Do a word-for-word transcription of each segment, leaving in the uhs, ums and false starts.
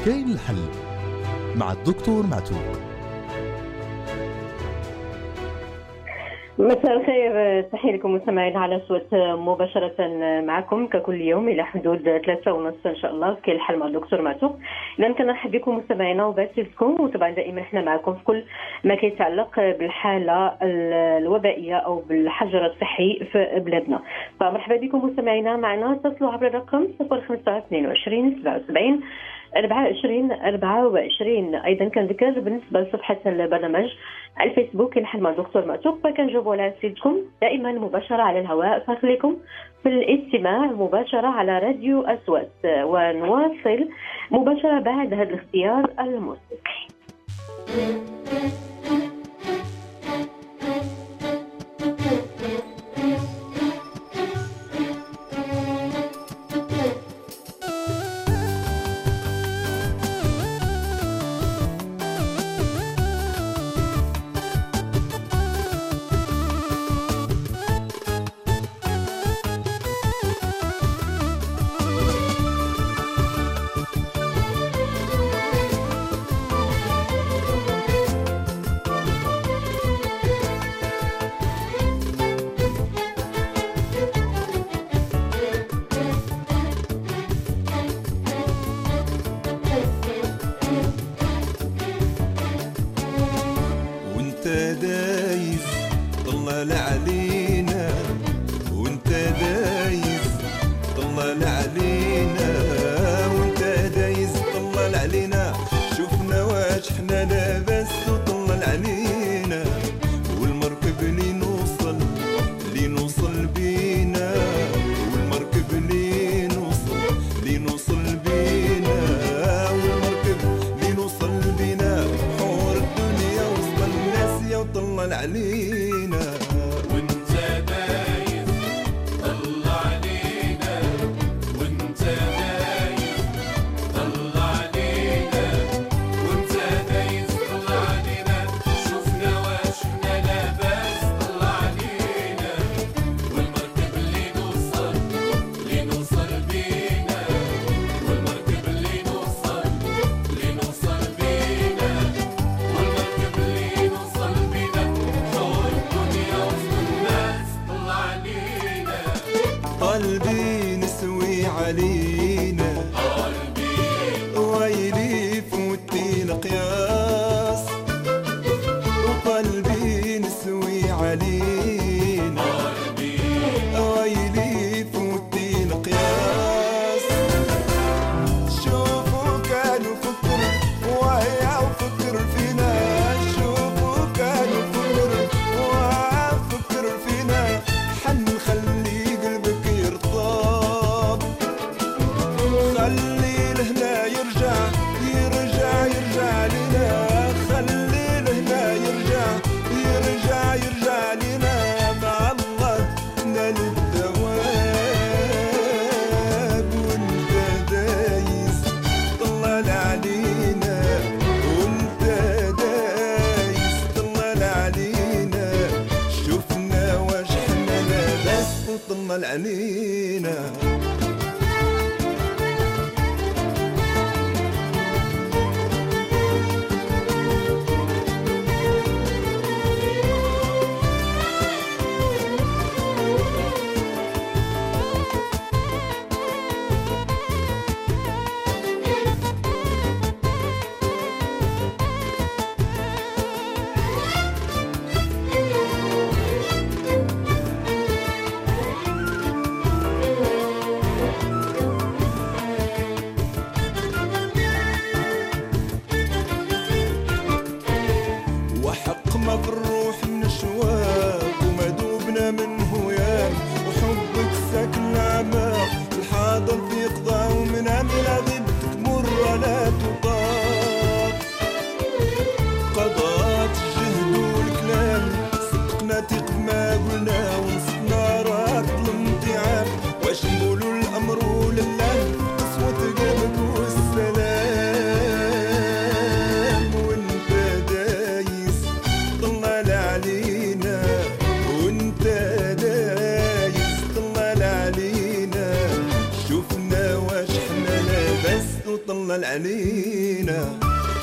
كاين الحل مع الدكتور معتوق. مساء الخير، تحية لكم مستمعين على صوت مباشرة معكم ككل يوم إلى حدود ثلاثة ونص إن شاء الله في الحل مع الدكتور معتوق. إذا كنرحب بكم مستمعينا وباسلكم، وطبعا دائما إحنا معكم في كل ما كيتعلق بالحالة الوبائية أو بالحجر الصحي في بلادنا. فمرحبا بكم مستمعينا معنا، اتصلوا عبر الرقم صفر خمسة اثنين وعشرين سبعة وسبعين أربعة وعشرين أربعة وعشرين. أيضا كنذكر بالنسبة لصفحة البرنامج على الفيسبوك الحل مع الدكتور معتوق، فكنجاوبوا على أسئلتكم دائما مباشرة على الهواء، فخليكم في الاستماع مباشرة على راديو أصوات، ونواصل مباشرة بعد هذا الاختيار الموسيقي. وطلل علينا.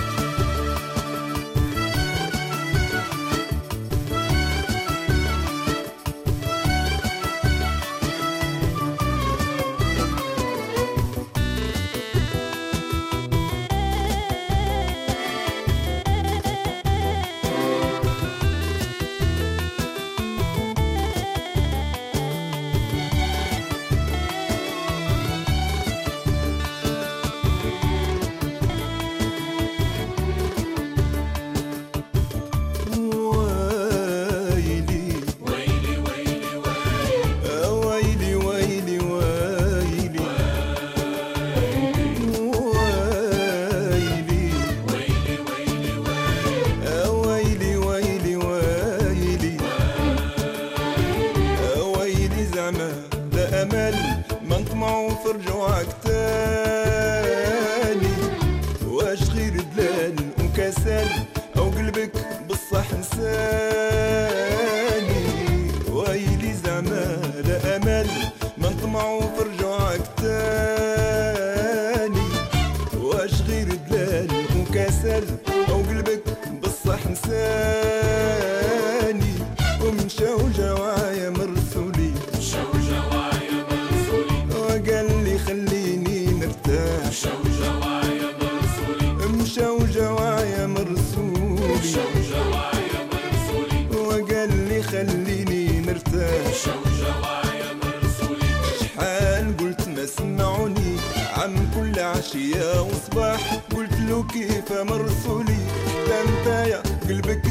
عشية وصباح قلت له كيف مرسولي ده انت يا قلبك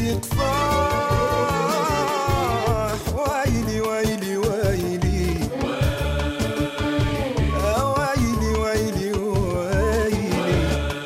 يقصاح. ويلي ويلي ويلي ويلي ويلي ويلي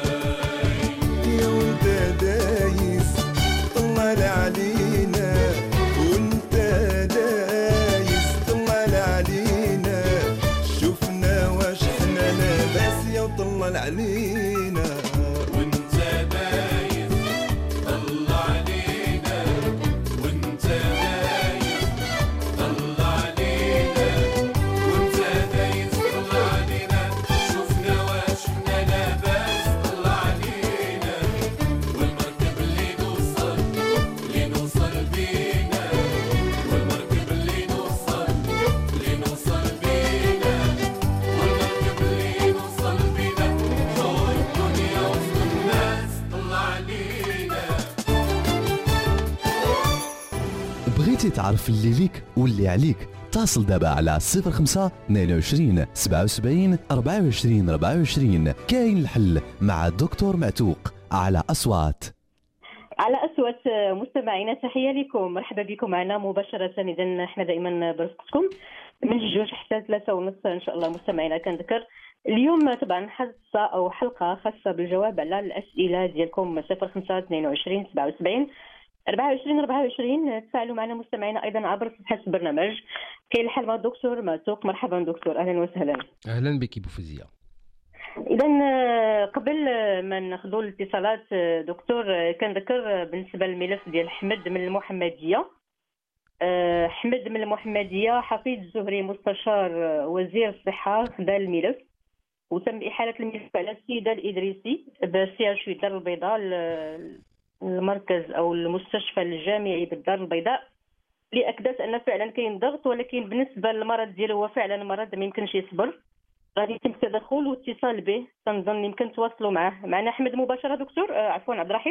يا وانت دايس طلع علينا وانت دايس طلع علينا شفنا واش احنا لاباس يا طلع علينا. وانت دايس طلع علينا وانت دايس طلع علينا وانت دايس طلع علينا شفنا واش احنا لاباس طلع علينا والمركب اللي نوصل اللي نوصل بينا والمركب اللي نوصل اللي نوصل بينا والمركب اللي نوصل بينا طول الدنيا وسط الناس طلع علينا. بغيتي تعرف اللي ليك واللي عليك؟ اتصل دابا على صفر خمسة اثنين وعشرين سبعة وسبعين أربعة وعشرين أربعة وعشرين. كاين الحل مع الدكتور معتوق على أصوات. على أصوات مستمعينا، تحية لكم، مرحبا بكم معنا مباشرة. إذا احنا دائما برفقتكم من جوج حتى ثلاثة ونص إن شاء الله. مستمعينا كنذكر اليوم طبعا حصة أو حلقة خاصة بالجواب على الأسئلة ديالكم صفر خمسة اثنين وعشرين سبعة وسبعين أربعة وعشرين أربعة وعشرين. تفاعلوا معنا مستمعينا أيضا عبر صفحة البرنامج كاين الحل مع الدكتور معتوق. مرحبا دكتور، أهلا وسهلا. أهلا بك بوفوزية. إذا قبل ما ناخذوا الاتصالات دكتور كنذكر بالنسبة للملف ديال حمد من المحمدية. حمد من المحمدية حفيد الزهري مستشار وزير الصحة خدا الملف وتم إحالة الملف على السيدة الإدريسي بسي اتش الدار البيضاء، المركز أو المستشفى الجامعي بالدار البيضاء، لأكدت أن فعلا كاين ضغط، ولكن بالنسبة للمرض ديالو هو فعلا مرض ما يمكنش يصبر، غادي يتم التدخل واتصال به. تنظن يمكن تواصلوا معه. معنا أحمد مباشرة دكتور. آه عفوا عبد الرحيم.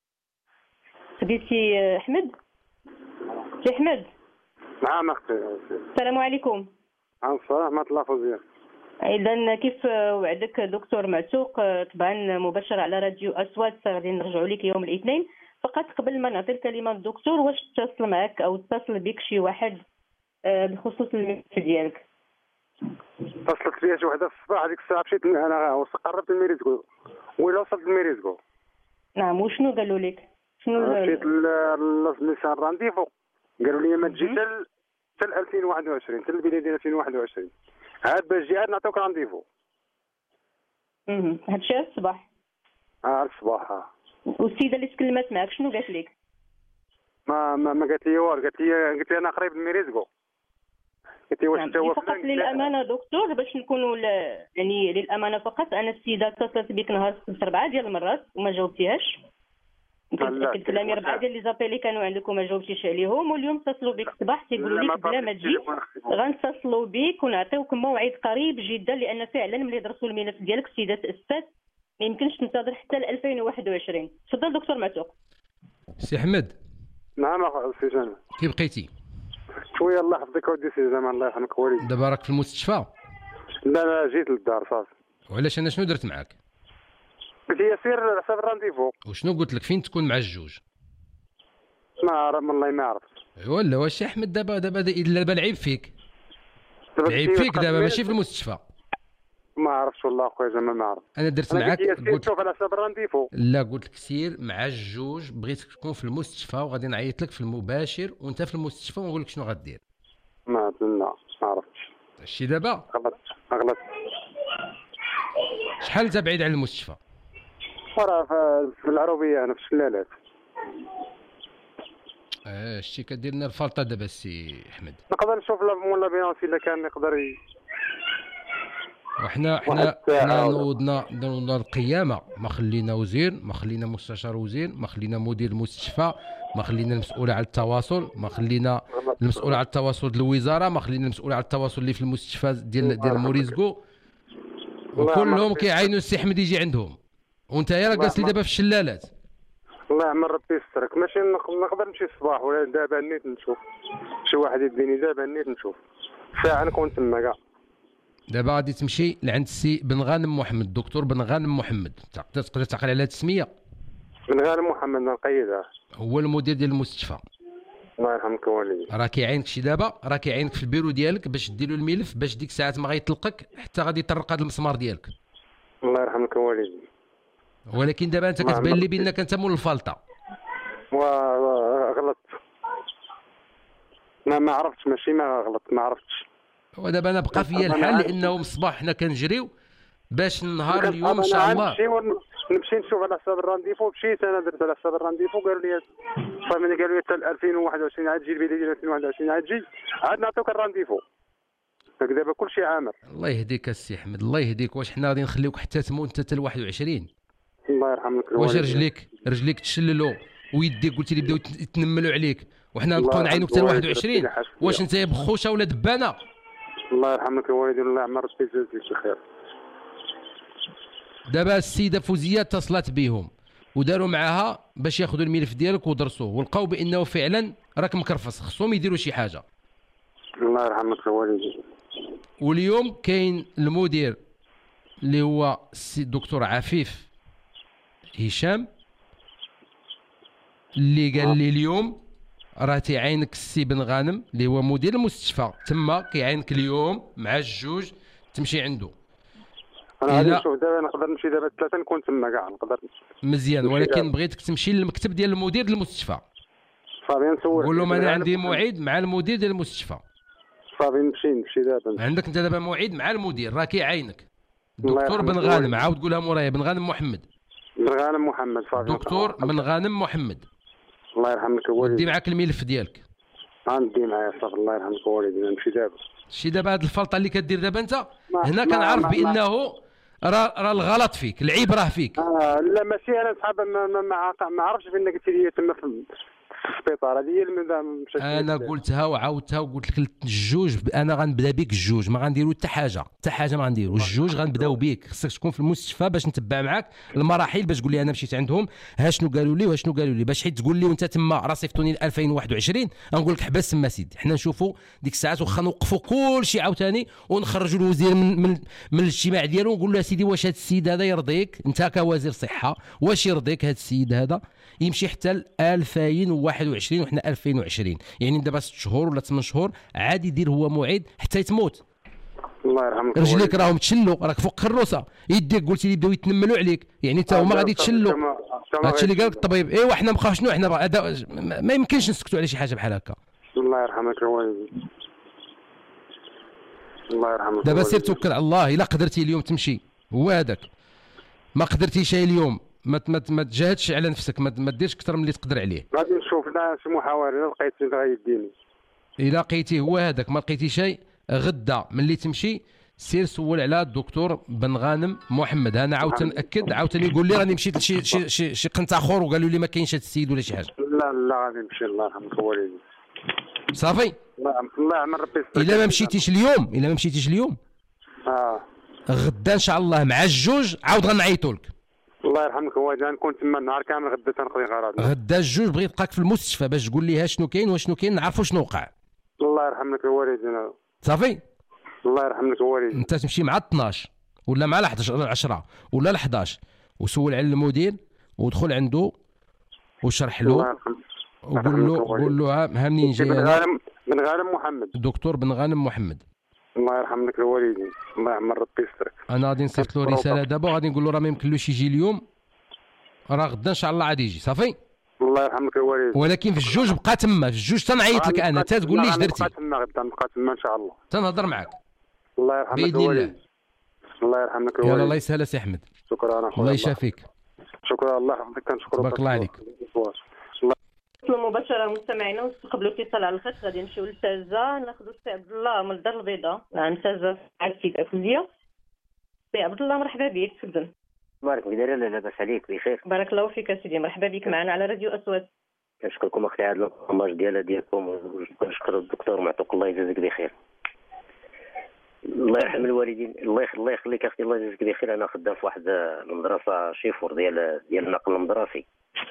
خديتي أحمد؟ سي أحمد. نعم اختي. السلام عليكم. ورحمة الله فوزية. اذا كيف وعدك دكتور معتوق طبعا مباشر على راديو اصوات، غادي نرجعوا لك يوم الاثنين. فقط قبل ما نعطي الكلمه للدكتور، واش اتصل معك او اتصل بك شي واحد بخصوص الملف ديالك؟ اتصلت بيا شي وحده في الصباح، هذيك الساعه مشيت انا قربت الميريزكو ولا وصلت الميريزكو. نعم. وشنو قالوا لك؟ شنو مشيت للميسان رانديفو، قالوا لي ما تجي حتى حتى ألفين وواحد وعشرين، حتى البدايه ديال ألفين وواحد وعشرين عاد باش جي عاد نعطيوك رانديفو. اها هادشي هاد الصباح؟ اه الصباح. اه والسيده اللي تكلمت معك شنو قالت لك؟ ما ما, ما قالت لي والو، قالت لي قلت لي انا قريب الميريزكو، قلت واش نعم. انت هو فقط فلان؟ للامانه دكتور باش نكونوا ل- يعني للامانه فقط، انا السيده اتصلت بك نهار السبت اربعه ديال المرات وما جاوبتيهاش. لا، متاكد كلامي اربعه تليفون ديال لي زابيل اللي كانوا عندك وما جاوبتيش عليهم، واليوم اتصلوا بك الصباح تيقولوا لا، ما لك بلا ما طلبتش تجي التليفون أختي. غنتصلوا بك ونعطيوك موعد قريب جدا، لان فعلا ملي درسوا الملف ديالك السيده تاسست ما يمكنش تنتظر حتى ل ألفين وواحد وعشرين. تفضل دكتور معتوق. سي احمد نعم أخ- سي جمال. كي بقيتي؟ شويه الله يحفظك ودي سي جمال، الله يرحمك والديك. دابا راك في المستشفى؟ لا لا جيت للدار صافي. وعلاش انا شنو درت معاك؟ قلت لي سير على حساب الرانديفو. وشنو قلت لك فين تكون مع الجوج؟ ما عرف والله ما عرفت. ولا واش احمد دابا دابا دابا العيب فيك، دابا العيب كنتي فيك دابا قبل- ماشي في المستشفى. ما عرفتش والله اخويا زعما ما عرفت. انا درت انا معاك قلت لي سير قلت شوف على حساب الرانديفو. لا قلت لك سير مع الجوج، بغيتك تكون في المستشفى وغادي نعيط لك في المباشر وانت في المستشفى ونقول لك شنو غدير. ما لا ما عرفتش. هادشي دابا غلطت غلطت. شحال انت بعيد على المستشفى؟ وراه في- في العروبيه انا في الشلالات. اه شتي كدير لنا الفلطه دابا السي احمد. نقدر نشوف لا بيونسي الا كان يقدر ي... وحنا واحد حنا الساعة حنا ولا- نوضنا نوضنا القيامه، ما خلينا وزير، ما خلينا مستشار وزير، ما خلينا مدير المستشفى، ما خلينا المسؤول على التواصل، ما خلينا المسؤول على التواصل ديال الوزاره، ما خلينا المسؤول على التواصل اللي في المستشفى ديال ديال موريزكو، وكلهم يرحمك. كيعاينوا السي احمد يجي عندهم، وانت يا راه الله جالس لي يرحمك. دابا في الشلالات. الله يعمر ربي يسترك. ماشي نق- نقدر نمشي الصباح ولا دابا نيت نشوف شي واحد يديني دابا نيت نشوف ساعه نكون تما كاع. دابا غادي تمشي لعند السي بن غانم محمد، الدكتور بن غانم محمد، تقدر تقدر تعقل على هذه التسميه، من غير محمد نقيدها. هو المدير ديال المستشفى. الله يرحمك والدي. راه كيعينك شي دابا، راه كيعينك في البيرو ديالك باش دير له الملف، باش ديك الساعات ما غيطلقك حتى غادي يطرق هذا المسمار ديالك. الله يرحمك والدي. ولكن دابا انت ما كتبان لي عمرك. بانك انت مول الفلطه. وغلطت. ما ما عرفتش ماشي ما غلط ما عرفتش. ودابا انا بقى فيا أنا الحال عارف. لانه من الصباح حنا كنجريو باش النهار كنت- اليوم ان أنا شاء عاد الله. نمشي ون- نمشي نشوف على حساب الرانديفو. مشيت انا درت على حساب الرانديفو قالوا لي صافي ملي قالوا لي حتى ألفين وواحد وعشرين عاد تجي البدايه ديال ألفين وواحد وعشرين عاد تجي عاد نعطيوك الرانديفو. داك دابا كلشي عامر. الله يهديك السي احمد، الله يهديك. واش حنا غادي نخليوك حتى تموت انت حتى ل واحد وعشرين؟ الله يرحمك واش الوالدين. رجليك رجليك تشللوا ويديك قلتي لي بداو يت- يتنملوا عليك وحنا الله نبقاو نعينوك حتى ل يرحمك واحد وعشرين؟ الوالدين، ربي واش انت بخوشه ولا دبانه؟ الله يرحمك الوالدين الله يعمر ربي يجازيك بخير. دابا السيده فوزيه اتصلت بهم وداروا معاها باش ياخذوا الملف ديالك ودرسوه ولقاو بانه فعلا راك مكرفص، خصهم يديروا شي حاجه. الله يرحمك الوالدين. واليوم كاين المدير اللي هو السي الدكتور عفيف هشام اللي قال لي اليوم راه تيعينك السي بن غانم اللي هو مدير المستشفى تما، كيعينك اليوم مع الجوج تمشي عنده. انا غادي إلا- نشوف دابا نقدر نمشي دابا ثلاثه نكون تما كاع نقدر نمشي. مزيان، نمشي ولكن دابا. بغيتك تمشي للمكتب ديال المدير ديال المستشفى، صافي نسول. قول لهم انا عندي موعد مع المدير ديال المستشفى. صافي نمشي نمشي دابا. عندك انت دابا موعد مع المدير راه كيعينك الله دكتور يرحمك بن الوالد. غانم، عاود قولها مورايا، بن غانم محمد، غانم محمد صافي. دكتور بن غانم محمد. الله يرحمك ودي الوالدين. معاك الملف ديالك. غندي معايا صافي الله يرحمك الوالدين نمشي دابا. شي دابا هاد الفلطه اللي كدير دابا انت ما- هنا ما- كنعرف ما- بانه راه راه الغلط فيك، العيب راه فيك. آه لا ماشي انا صحاب ما ما ما عاق- ما عرفتش بان قلت لي تما في في السبيطار. هذه هي اللي مشات لي. انا قلتها وعاودتها وقلت لك الجوج، انا غنبدا بك الجوج، ما غنديروا حتى حاجه، حتى حاجه ما غنديروا الجوج، غنبداو بك. خصك تكون في المستشفى باش نتبع معاك المراحل، باش تقول لي انا مشيت عندهم ها شنو قالوا لي وها شنو قالوا لي، باش حيت تقول لي وانت تما راه صيفطوني ل ألفين وواحد وعشرين غنقول لك حبس تما سيدي، حنا نشوفوا ديك الساعات واخا نوقفوا كل شيء عاوتاني ونخرجوا الوزير من من, من الاجتماع ديالو ونقول له سيدي واش هذا السيد هذا يرضيك انت كوزير صحه، واش يرضيك هذا السيد هذا يمشي حتى ل ألفين وواحد وعشرين وحنا ألفين وعشرين، يعني دابا ست شهور ولا ثمان شهور عاد يدير هو موعد حتى تموت. الله يرحمك رجليك الوالدين. راهم تشلوا، راك فوق الكروسه، يديك قلتي لي بداو يتنملوا عليك، يعني انت هما غادي تشلوا. هادشي اللي قال لك الطبيب. ايوا حنا مابقاو شنو حنا بقى- هذا ما ما يمكنش نسكتوا على شي حاجه بحال هكا. الله يرحمك الوالدين. الله يرحمك دابا سير الوالدين. توكل على الله، الا قدرتي اليوم تمشي هو هذاك، ما قدرتيش اليوم ما ما ما تجاهدش على نفسك، ما, ما ديرش اكثر من اللي تقدر عليه. غادي نشوف لا شي محاور الا لقيت شي غيديني. الا لقيتي هو هذاك، ما لقيتي شيء غدا ملي تمشي سير سول على الدكتور بن غانم محمد. انا عاود ناكد عاوتاني يقول لي راني مشيت لشي شي شي, شي قنت اخر وقالوا لي ما كاينش هذا السيد ولا شي حاجه. لا لا غادي نمشي الله يرحمك والدي. صافي الله يعمر ربي يستر. الا ما مشيتيش اليوم الا ما مشيتيش اليوم اه غدا ان شاء الله مع الجوج عاود غنعيطوا لك. الله يرحمك والدي نكون تما النهار كامل غدا تنقضي غراض. غدا الجوج بغيت نلقاك في المستشفى باش تقول لي ها شنو كاين وشنو كاين نعرفوا شنو وقع. الله يرحمك والدي. صافي الله يرحمك والدي. انت تمشي مع اثناش ولا مع الحداش عشرة ولا الحداش وسول على المدير ودخل عنده وشرح له وقول له قول له ها منين جاي. بن غانم بن غانم محمد. الدكتور بن غانم محمد. الله يرحمك والدي. الله يعمر ربي يسترك. انا غادي نصيفط له رساله دابا وغادي نقول له راه ما يمكنلوش يجي اليوم راه غدا ان شاء الله عاد يجي. صافي الله يرحمك والدي. ولكن في الجوج بقى تما في الجوج تنعيط لك انا تا تقول لي اش درتي. نبقى تما غدا نبقى تما ان شاء الله تنهضر معاك. الله يرحمك باذن والدي. الله. الله يرحمك يلا والدي. الله يسهل سي احمد. شكرا اخويا. الله يشافيك. شكرا الله يحفظك كنشكرك. تبارك الله عليك. مباشرة مستمعينا ونستقبلوا اتصال على الخط. غادي نمشيو للتازة ناخذوا السي عبد الله من الدار البيضاء. نعم تازة على السيد أفوزية. سي عبد الله مرحبا بك تفضل. بارك الله لا لا لاباس عليك بخير. بارك الله فيك سيدي مرحبا بك معنا على راديو أسود. كنشكركم اختي على البرنامج ديالها ديالكم وكنشكر الدكتور معطوك الله يجازيك بخير. الله يرحم الوالدين. الله يخليك الله يخليك اختي الله يجازيك بخير. انا خدام في واحد المدرسه شيفور ديال ديال النقل المدرسي.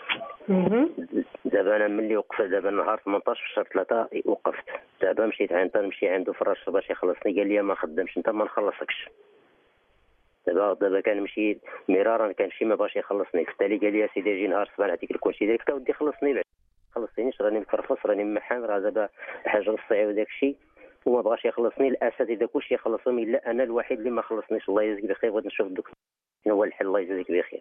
دابا انا ملي وقفت دابا النهار ثمنطاش في شهر ثلاثة وقفت. دابا مشيت عند نمشي عنده في الرش باش يخلصني قال لي ما خدامش انت ما نخلصكش. دابا دابا كنمشي مرارا كنمشي ما باش يخلصني. قلت لي قال لي يا سيدي جي نهار الصباح نعطيك الكلشي ديالك تا ودي خلصني خلصتينيش راني مكرفص راني محام راه دابا الحاج الصعيب وداك الشيء وما بغاش يخلصني. الاساتذه كلشي يخلصهم الا انا الوحيد اللي ما خلصنيش. الله يجزيك بخير. بغيت نشوف الدكتور شنو هو الحل. الله يجزيك بخير.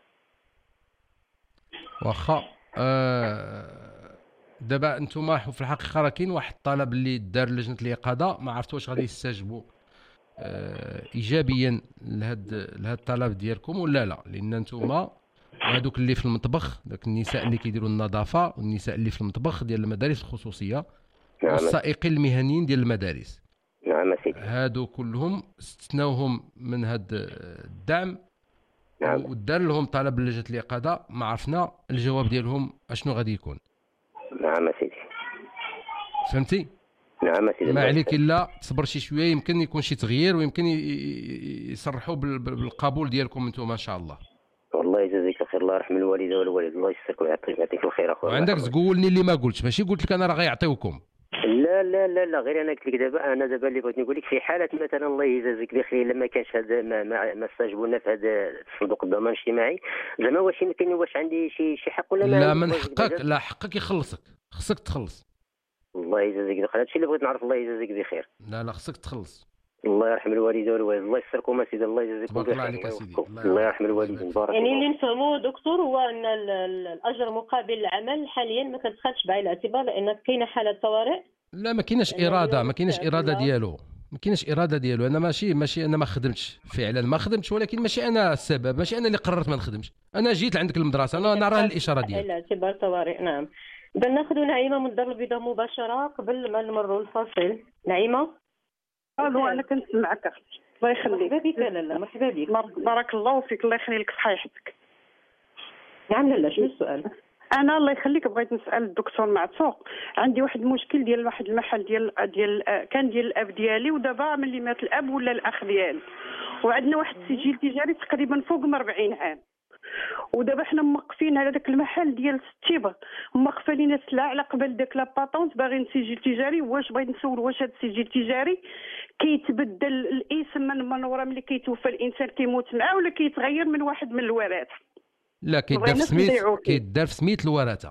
واخا آه دابا انتم في الحقيقه راه كاين واحد الطلب اللي دار لجنه الإقاضة ما عرفت واش غادي يستجبوا آه ايجابيا لهاد لهاد الطلب ديالكم ولا لا. لان انتم هادوك اللي في المطبخ داك النساء اللي كيديروا النظافه والنساء اللي في المطبخ ديال المدارس الخصوصيه والسائقين المهنيين ديال المدارس. نعم سيدي. هادو كلهم استثناوهم من هاد الدعم. نعم. ودار لهم طلب لجنه الإقاضة ما عرفنا الجواب ديالهم اشنو غادي يكون. نعم سيدي. فهمتي؟ نعم سيدي. ما عليك الا تصبر شي شويه يمكن يكون شي تغيير ويمكن يصرحوا بالقبول ديالكم انتم ان شاء الله. والله يجازيك الخير. الله يرحم الوالده والوالد. الله يسرك ويعطيك يعطيك الخير اخويا. وعندك تقولني اللي ما قلتش ماشي قلت لك انا راه غيعطيوكم. لا لا لا لا غير انا قلت لك دابا انا دابا اللي بغيت نقول لك في حاله مثلا الله يجازيك بخير لما كانش هذا ما ما, ما استجبونا في هذا صندوق الضمان الاجتماعي زعما واش يمكن واش عندي شي شي حق ولا ما؟ لا من حقك. لا حقك يخلصك خصك تخلص. الله يجازيك بخير. هادشي اللي بغيت نعرف. الله يجازيك بخير. لا لا خصك تخلص. الله يرحم الوالدين والوالد. الله يسركم سيدي. الله يجازيكم بخير. الله عليك سيدي. الله يرحم الوالدين. بارك يعني اللي نفهموا دكتور هو ان الاجر مقابل العمل حاليا ما كتخدش بعين الاعتبار لان كاينه حاله طوارئ. لا ما كايناش اراده ما كايناش اراده ديالو ما كاينش اراده ديالو. انا ماشي ماشي انا ما خدمتش فعلا ما خدمتش ولكن ماشي انا السبب. ماشي انا اللي قررت ما نخدمش. انا جيت لعندك المدرسه انا نرى الاشاره ديالك. اعتبار طوارئ. نعم. اذا ناخذ نعيمه من الدار البيضاء مباشره قبل ما نمروا الفاصل. نعيمه. الو انا كنسمعك اختي. الله يخليك. مرحبا بك. لا لا مرحبا بك. بارك الله فيك. الله يخلي لك صحيحتك. نعم. لا لا شنو السؤال؟ انا الله يخليك بغيت نسال الدكتور معتوق. عندي واحد المشكل ديال واحد المحل ديال ديال كان ديال الاب ديالي ودابا ملي مات الاب ولا الاخ ديالي وعندنا واحد السجل تجاري تقريبا فوق من أربعين عام ودابا حنا موقفين على داك المحل ديال ستيبر موقفه لينا السلعه على قبل داك لاباطونت باغيين سجل تجاري. واش بغيت نسول واش هذا السجل التجاري كيتبدل الاسم من من ورا ملي كيتوفى الانسان كيموت معاه ولا كيتغير من واحد من الوراث؟ لا كيدار في سميت كيدار في سميت الوراثه.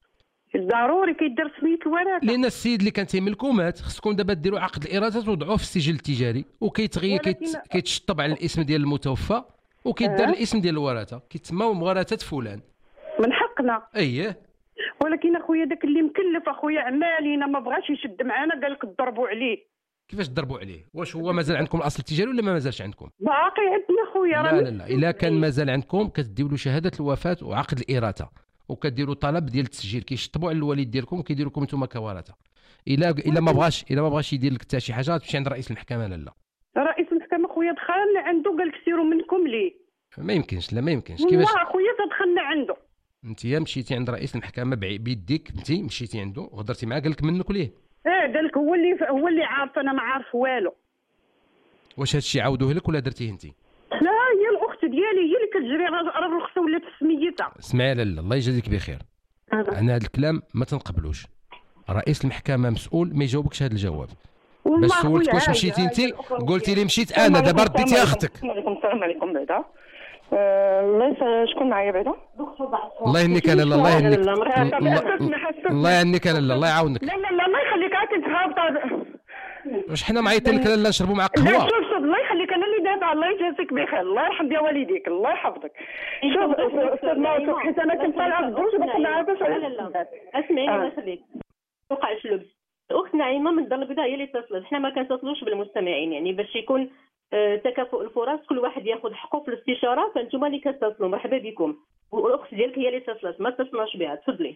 ضروري كيدار في سميت الوراثه لان السيد اللي كان تيملكو مات. خصكم دابا ديروا عقد الإرادة وتوضعوه في السجل التجاري وكيتغير كيت... كيتشطب على الاسم ديال المتوفى وكيدار أه؟ الاسم ديال الورثه كيتسماو مورثه فلان. من حقنا. اييه. ولكن اخويا داك اللي مكلف اخويا عمالينا ما بغاش يشد معانا قال لك ضربوا عليه. كيفاش ضربوا عليه؟ واش هو مازال عندكم الاصل التجاري ولا ما مازالش عندكم؟ باقي عندنا خويا. لا لا لا الا كان مازال عندكم كتديو له شهاده الوفاه وعقد الإرادة وكديروا طلب ديال التسجيل، كيشطبوا على الوالد ديالكم وكيديروا لكم نتوما كورثه. الا الا ما بغاش الا ما بغاش يدير لك حتى شي حاجه غتمشي عند رئيس المحكمه. لا لا رئيس المحكمه خويا دخلنا عنده قال لك سيروا منكم ليه. ما يمكنش. لا ما يمكنش. كيفاش والله خويا تدخلنا عنده. انت مشيتي عند رئيس المحكمه بيديك، انت مشيتي عنده وهضرتي معاه قال لك منك ليه؟ اه قال لك هو اللي هو اللي عارف، انا ما عارف والو. واش هذا الشيء عاودوه لك ولا درتيه انت؟ لا هي الاخت ديالي هي اللي كتجري، راه الرخصه ولات في سميتها. اسمعي لالا الله يجازيك بخير، انا هذا الكلام ما تنقبلوش. رئيس المحكمه مسؤول ما يجاوبكش هذا الجواب. باش سولتك واش مشيتي انت قلتي لي مشيت انا، دابا رديتي اختك. السلام عليكم. السلام عليكم بعدا. الله شكون معايا بعدا؟ الله يهنيك لالا الله يهنيك الله يهنيك لالا الله يعاونك. لا لا لا الله يخليك عاد كنت هابطه. واش حنا معيطين لك لالا نشربوا معاك لا قهوه؟ شوف شوف الله يخليك انا اللي دابا الله يجازيك بخير، الله يرحم بيا والديك الله يحفظك. شوف استاذ موثوق حيت انا كنت طالعه في الدروس باش نعرفش. لا لا لا اسمعي الله يخليك وقعش لبس. الاخت نعيمه من الدار البيضاء هي اللي اتصلت، حنا ما كنتصلوش بالمستمعين يعني باش يكون آه تكافؤ الفرص، كل واحد ياخذ حقه في الاستشاره، فانتم اللي كتصلوا مرحبا بكم. والاخت ديالك هي اللي اتصلت ما اتصلناش بها. تفضلي.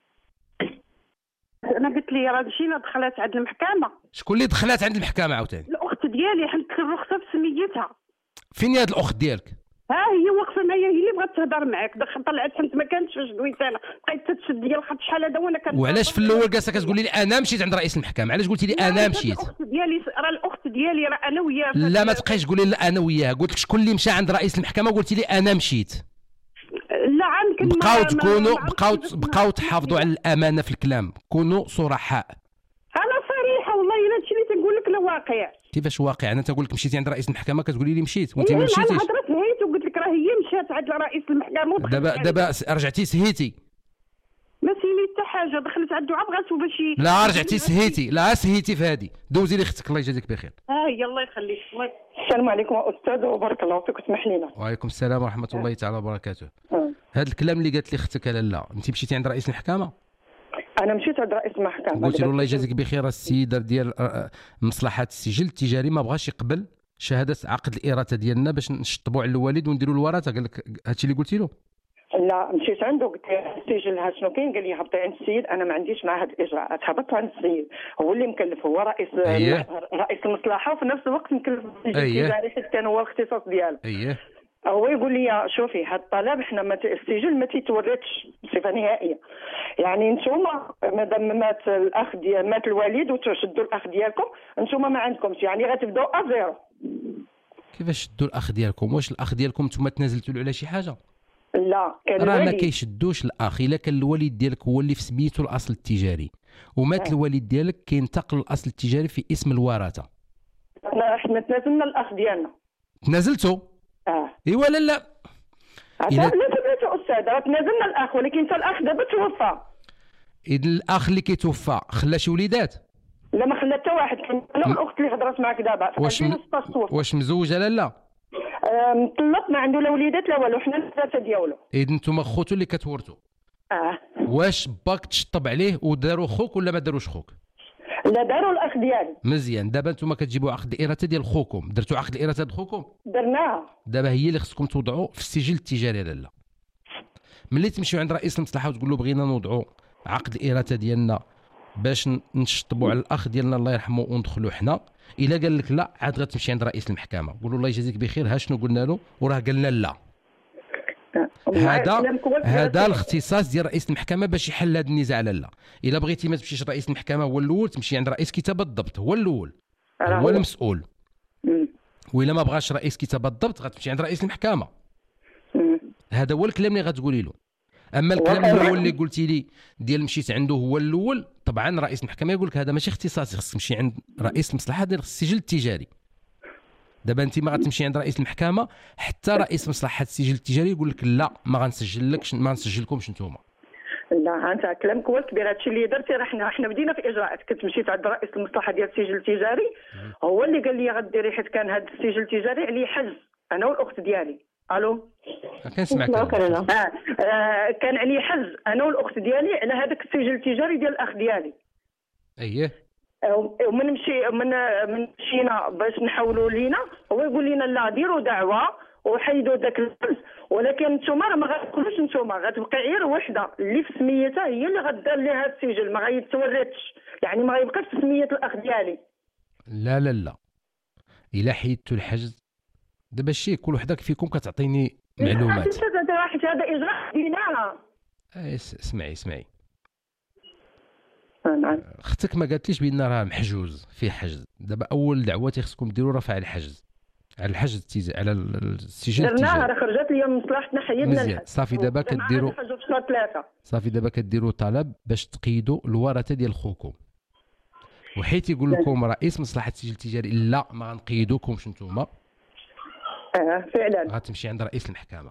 انا قلت لي راه مشينا دخلت عند المحكمه. شكون اللي دخلات عند المحكمه عاوتاني؟ الاخت ديالي حلت الرخصه بسميتها. فين هي هاد الاخت ديالك؟ ها هي واقفه معايا، هي اللي بغات تهضر معاك. دخل طلعت حنت ما كانتش فاش دويت انا، بقيت تتشد ديال الخط شحال هذا وانا كنت. وعلاش في الاول جالسه كتقولي لي انا مشيت عند رئيس المحكمه؟ علاش قلتي لي انا مشيت؟ الاخت ديالي راه الاخت ديالي راه انا وياها. لا ما تبقايش تقولي لا انا وياها، قلت لك شكون اللي مشى عند رئيس المحكمه وقلتي لي انا مشيت. لا عندك بقاو تكونوا بقاو بقاو تحافظوا على الامانه في الكلام، كونوا صرحاء. انا صريحه والله الا هادشي اللي تنقول لك لا واقع. كيفاش واقع؟ انا تنقول لك مشيتي عند رئيس المحكمه كتقولي لي مشيت وانت ما مشيتيش. انا هضرت هيت وقلت لك راه هي مشات عند رئيس المحكمه. دابا دابا رجعتي سهيتي. ما سيني حتى حاجه، دخلت عنده عا بغات باش. لا رجعتي سهيتي، لا سهيتي في هذه. دوزي لي اختك الله يجازيك بخير. ها هي الله يخليك. السلام عليكم استاذ وبارك الله فيك وتسمح لينا. وعليكم السلام ورحمه الله تعالى وبركاته. أه. هذا الكلام اللي قالت لي اختك لالا، انت مشيتي عند رئيس المحكمه؟ انا مشيت عند رئيس المحكمه قلت له الله يجازيك بخير السيد ديال مصلحه السجل التجاري ما بغاش يقبل شهاده عقد الاراثه ديالنا باش نشطبوا على الوالد ونديروا الورثه. قال لك هادشي اللي قلتي له؟ لا مشيت عنده قلت له السجل ها شنو كاين، قال لي هبطي عند السيد. انا ما عنديش مع هاد الاجراءات. هبطت عند السيد، هو اللي مكلف، هو رئيس أيه. رئيس المصلحه وفي نفس الوقت مكلف بالسجل أيه. التجاري حيت كان هو الاختصاص ديالو. اييه هو يقول لي شوفي هاد الطلب حنا ما السجل ما تيتورثش بصفه نهائيه، يعني نتوما مادام مات الاخ ديال مات الوالد وتشدوا الاخ ديالكم نتوما ما عندكمش، يعني غتبداو ازيرو. كيفاش شدوا الاخ ديالكم؟ واش الاخ ديالكم نتوما تنازلتوا له على شي حاجه؟ لا كان راه ما الوالد. كيشدوش الاخ. الا كان الوالد ديالك هو اللي في سميتو الاصل التجاري ومات أه. الوالد ديالك كينتقل الاصل التجاري في اسم الورثه. حنا حنا تنازلنا الاخ ديالنا. تنازلتوا؟ اه ايوا لا لا إلا... لا تبعتوا استاذ، راه تنازلنا الاخ ولكن حتى الاخ دابا توفى. اذا الاخ اللي كيتوفى خلى شي وليدات؟ لا ما خلى حتى واحد. كان انا والاخت اللي هضرت معك دابا واش م... واش مزوجه لا لا؟ مطلق ما عنده لا وليدات لا والو، حنا الثلاثه ديالو. اذا نتوما خوتو اللي كتورثوا. اه واش باك تشطب عليه وداروا خوك ولا ما داروش خوك؟ لا داروا الاخ ديالي. مزيان. دابا نتوما كتجيبوا عقد الاراثه ديال خوكم، درتوا عقد الاراثه ديال خوكم؟ درناها. دابا هي اللي خصكم توضعوا في السجل التجاري لالا. ملي تمشيو عند رئيس المصلحه وتقول له بغينا نوضعوا عقد الاراثه ديالنا باش نشطبوا على الاخ ديالنا الله يرحمه وندخلوا حنا، الا قال لك لا عاد غتمشي عند رئيس المحكمه قول له الله يجازيك بخير ها شنو قلنا له وراه قالنا لا. هذا هذا الاختصاص ديال رئيس المحكمه باش يحل هذا النزاع لالا. الا بغيتي ما تمشيش رئيس المحكمه هو الاول، تمشي عند رئيس كتابه الضبط هو الاول، هو المسؤول. والا ما بغاش رئيس كتابه الضبط غتمشي عند رئيس المحكمه. هذا هو الكلام اللي غتقولي له. اما الكلام الاول اللي قلتي لي ديال مشيت عنده هو الاول، طبعا رئيس المحكمه يقول لك هذا ماشي اختصاصي، خصك تمشي عند رئيس المصلحه ديال السجل التجاري. دابا انت ما غتمشي عند رئيس المحكمه حتى رئيس مصلحه السجل التجاري يقول لك لا ما غنسجلكش ما نسجلكمش نتوما. لا انت كلامك هو الكبير. هادشي اللي درتي راه حنا حنا بدينا في اجراءات. كنت مشيت عند رئيس المصلحه ديال السجل التجاري، هو اللي قال لي غديري حيت كان هذا السجل التجاري عليه حجز انا والاخت ديالي. الو كنسمعك. آه. آه كان عليه حجز انا والاخت ديالي على هذاك السجل التجاري ديال الاخ ديالي. اييه. ومن مشي من من مشينا باش نحولوا لينا هو يقول لنا لا ديروا دعوه وحيدوا ذاك الحجز ولكن نتوما راه ما غتدخلوش، نتوما غتبقى غير وحده اللي في سميتها هي اللي غدار ليها السجل، ما غيتوردش، يعني ما غيبقاش في سميه الاخ ديالي. لا لا لا، الا حيدتوا الحجز دابا الشيء كل وحده فيكم كتعطيني معلومات. هذا واحد هذا اجراء ديناها. اسمعي اسمعي نعم. اختك ما قالتليش بان راه محجوز فيه حجز. دابا اول دعوه خصكم ديروا رفع الحجز على الحجز التيز... على السجل التجاري. درناها، راه خرجت لي من مصلحتنا، حيدنا الحجز. صافي دابا كديروا صافي دابا كديروا طلب باش تقيدوا الورثه ديال خوكم، وحيت يقول لكم رئيس مصلحه السجل التجاري لا ما غنقيدوكمش نتوما. اه فعلا غتمشي عند رئيس المحكمه.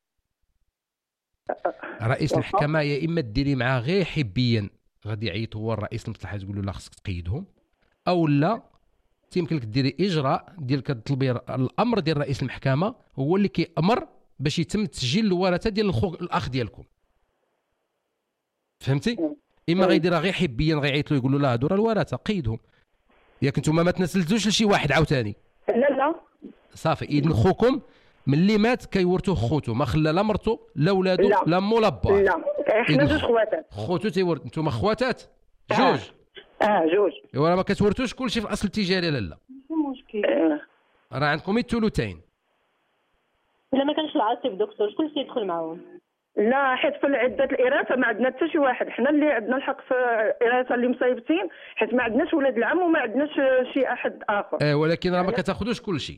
رئيس المحكمه يا اما ديري معاه غير حبيا، غادي يعيط هو الرئيس المصلحه تقول له لا خصك تقيدهم، او لا يمكن لك ديري اجراء ديال كتطلبي الامر ديال رئيس المحكمه هو اللي كيامر باش يتم تسجيل الورثه ديال الخو الاخ ديالكم. فهمتي؟ اما غيديرها غير حبيا، غيعيط له يقول له لا هادو راه الورثه قيدهم، ياك نتوما ما تنسلتوش لشي واحد عاوتاني. لا لا صافي اذن خوكم ملي مات كيورثوه خوتو، ما خلى لا مرتو لا ولادو لا, لا مو لا با. لا احنا جوج خواتات. خوتو تيورث، نتوما خواتات جوج. اه, آه جوج. ايوا ما كتورثوش كلشي في الاصل التجاري. لا لا مشكل. آه. راه عندكم الثلثين. الا ما كانش العاصب دكتور شكون اللي يدخل معاهم؟ لا حيت في عده الإرثة ما عندنا حتى شي واحد، حنا اللي عندنا الحق في الإرثة اللي مصايبتين، حيت ما عندناش ولاد العم وما عندناش شي احد اخر. اه ولكن راه ما كتاخذوش كلشي.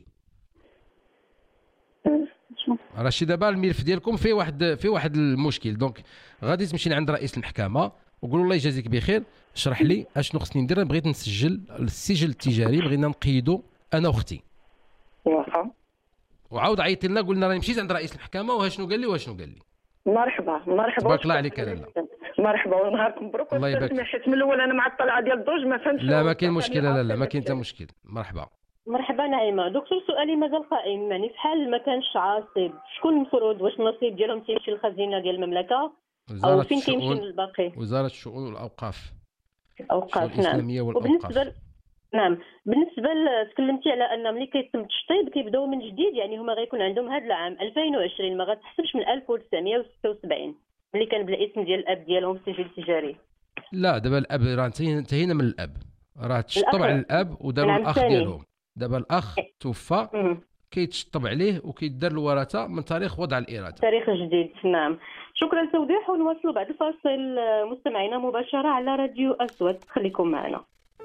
راه شي دابا الملف ديالكم فيه واحد فيه واحد المشكل، دونك غادي تمشي لعند رئيس المحكمه وقول له الله يجازيك بخير، اشرح لي اشنو خصني ندير، بغيت نسجل السجل التجاري، بغينا نقيدو انا واختي. واخا. وعاود عيط لنا قلنا راني مشيت عند رئيس المحكمه وهاشنو قال لي واشنو قال لي. مرحبا مرحبا. تبارك الله عليك لاله. مرحبا ونهاركم مبروك. الله يبارك. حيت من الاول انا مع الطلعه ديال الدوج ما فهمتش. لا ما كاين مشكل. لا لا ما كاين حتى مشكل. مرحبا. مرحبا نعيمه. دكتور سؤالي مازال قائم، يعني في حال ما كانش عاصب شكون المفروض؟ واش النصيب ديالهم تيمشي للخزينه ديال المملكه او فين كيمشي الباقي؟ وزاره الشؤون والاوقاف. اوقاف نعم. الاسلاميه والاوقاف. وبالنسبه نعم بالنسبه تكلمتي على ان ملي كيتم التشطيب كيبداو من جديد، يعني هما غيكون عندهم هذا العام ألفين وعشرين ما غتحسبش من ألف وتسعمائة وستة وسبعين اللي كان بالاسم ديال الاب ديالهم في السجل التجاري. لا دابا الاب راه انتهينا من الاب، راه تشطب على الاب وداروا الاخ ديالهم. دابا الاخ توفى كيتشطب عليه وكيدار الورثه من تاريخ وضع الاراده. تاريخ جديد نعم. شكرا للتوضيح، ونواصلوا بعد الفاصل مستمعينا مباشره على راديو اسود، خليكم معنا.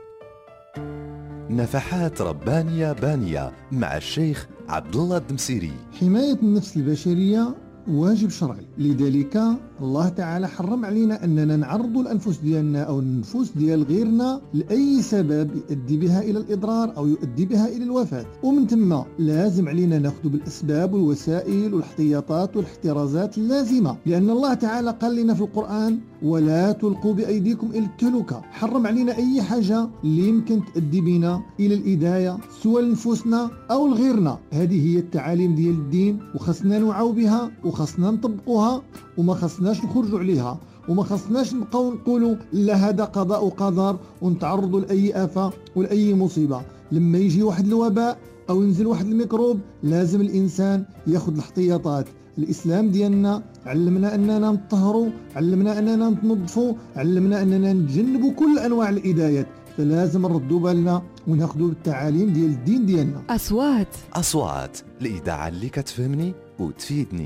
نفحات ربانية بانية مع الشيخ عبد الله الدمسيري. حماية النفس البشرية واجب شرعي، لذلك الله تعالى حرم علينا أننا نعرض الأنفس ديالنا أو النفوس ديال غيرنا لأي سبب يؤدي بها إلى الإضرار أو يؤدي بها إلى الوفاة، ومن ثم لازم علينا نأخذ بالأسباب والوسائل والاحتياطات والاحترازات اللازمة، لأن الله تعالى قال لنا في القرآن ولا تلقوا بأيديكم إلى التهلكة. حرم علينا أي حاجة اللي يمكن تؤدي بنا إلى الإداية سواء لنفوسنا أو لغيرنا. هذه هي التعاليم ديال الدين وخصنا نوعوا بها وخصنا نطبقوها وما خصناش نخرجوا عليها، وما خصناش نبقاو نقولوا لا هذا قضاء وقدر ونتعرضوا لأي آفة ولأي مصيبة. لما يجي واحد الوباء أو ينزل واحد الميكروب لازم الإنسان ياخذ الاحتياطات. الإسلام ديالنا علمنا أننا نطهروا، علمنا أننا نتنظفوا، علمنا أننا نتجنبوا كل أنواع الإدايات، فلازم نردوا بالنا وناخذوا التعاليم ديال الدين ديالنا. أصوات أصوات الإذاعة اللي كتفهمني وتفيدني.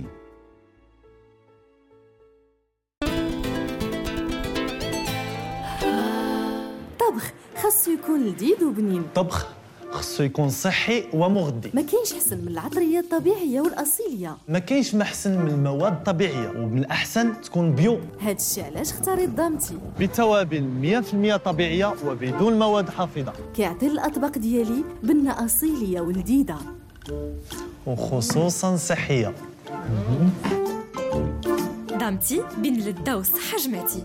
طبخ خاصو يكون لذيذ وبنين. طبخ خاصو يكون صحي ومغذي. ما كاينش احسن من العطريه الطبيعيه والاصيليه. ما كاينش محسن من المواد الطبيعيه ومن الاحسن تكون بيو. هادشي علاش اختاريت ضامتي بتوابل مية بالمية طبيعيه وبدون مواد حافظه، كيعطي الاطباق ديالي بنه اصيليه ولذيذه وخصوصا صحيه. ضامتي بين للذة والصحه جمعتي.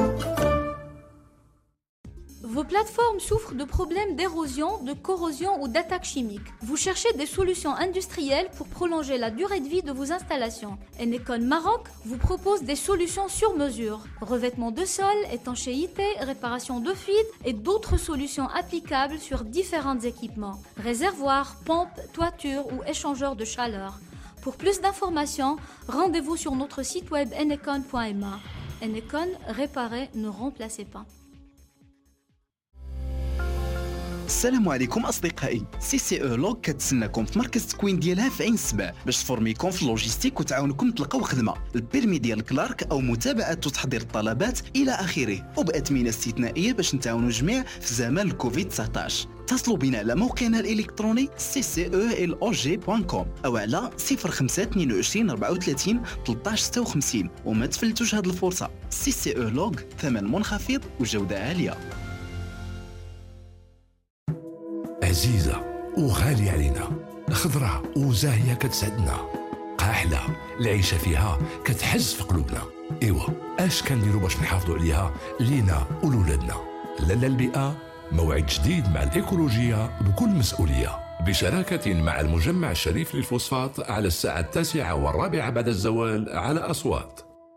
Vos plateformes souffrent de problèmes d'érosion, de corrosion ou d'attaques chimiques. Vous cherchez des solutions industrielles pour prolonger la durée de vie de vos installations. Enecon Maroc vous propose des solutions sur mesure. Revêtement de sol, étanchéité, réparation de fuites et d'autres solutions applicables sur différents équipements. Réservoirs, pompes, toitures ou échangeurs de chaleur. Pour plus d'informations, rendez-vous sur notre site web enecon point m a. Enecon, réparez, ne remplacez pas. السلام عليكم اصدقائي. سي سي او لوج كتسناكم في مركز التكوين ديالها في عين السبع باش تفورميكم في اللوجيستيك وتعاونكم تلقاو خدمه، البيرمي ديال كلارك او متابعه وتحضير الطلبات الى اخره، وباثمنه استثنائيه باش نتعاونوا جميع في زمان الكوفيد تسعطاش. اتصلوا بنا على موقعنا الالكتروني سي سي او ال او جي دوت كوم او على صفر خمسة اثنين وعشرين أربعة وثلاثين ثلاثة عشر ستة وخمسين، وما تفلتوش هذه الفرصه. سي سي او لوج، ثمن منخفض وجوده عاليه. عزيزة وغالية علينا، خضرة وزاهية كتسعدنا، قاحلة العيشة فيها كتحز في قلوبنا. إيوا اش كنديروا باش نحافظوا عليها لينا ولولادنا؟ لالا البيئة، موعد جديد مع الإيكولوجية بكل مسؤولية، بشراكة مع المجمع الشريف للفوسفات على الساعة التاسعة والرابعة بعد الزوال على أصوات.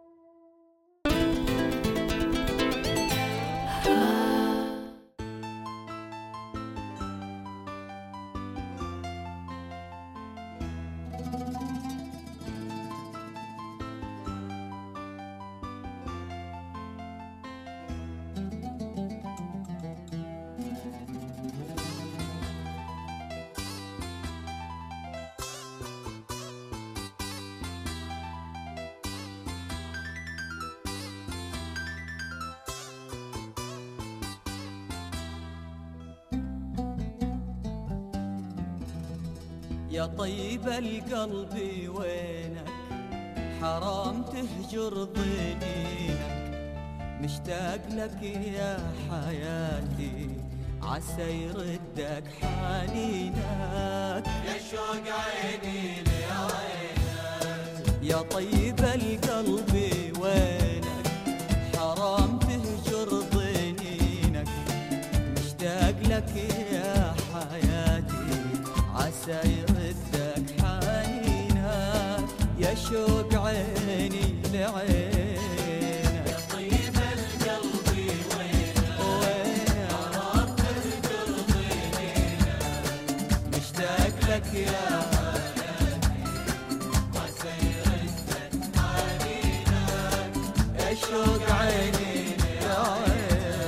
يا طيب القلب وينك، حرام تهجر ضنينك، مشتاق لك يا حياتي، عسى يردك حنينك، يا شوق عيني لعينك. يا طيب القلب وينك، حرام تهجر ضنينك، مشتاق لك يا حياتي، عسى يردك حنينك، يا شوق عيني لعينك. يا طيب القلب وينك، حرام تهجر ضنينك، مشتاق لك يا حياتي، عسى يردك حنينك، يا شوق عيني لعينك.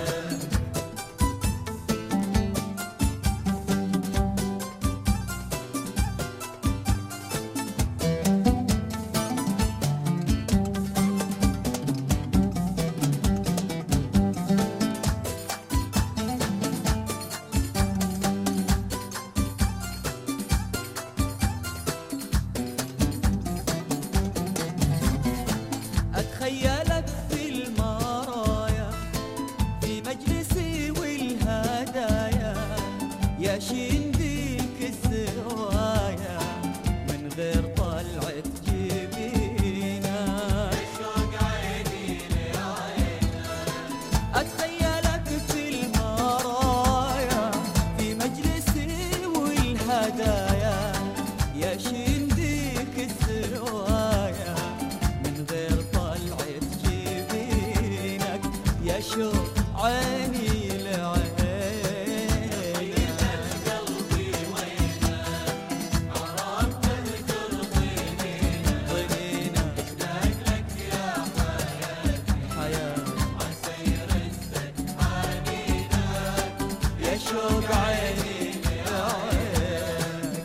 أتخيلك في المرايا، في مجلسي والهدايا، يا شين ذيك الزوايا، من غير طلعة جبينك، يا شوق عيني لعينك. أتخيلك في المرايا، في مجلسي والهدايا، يا شين ذيك الزوايا، من غير طلعة جبينك، يا شوق عيني لعينك. القلب وينك، حرام تهجر ضنينك، مشتاق لك يا حياتي، حياتي، عسى يردك حنينك، يا شوق عيني لعينك.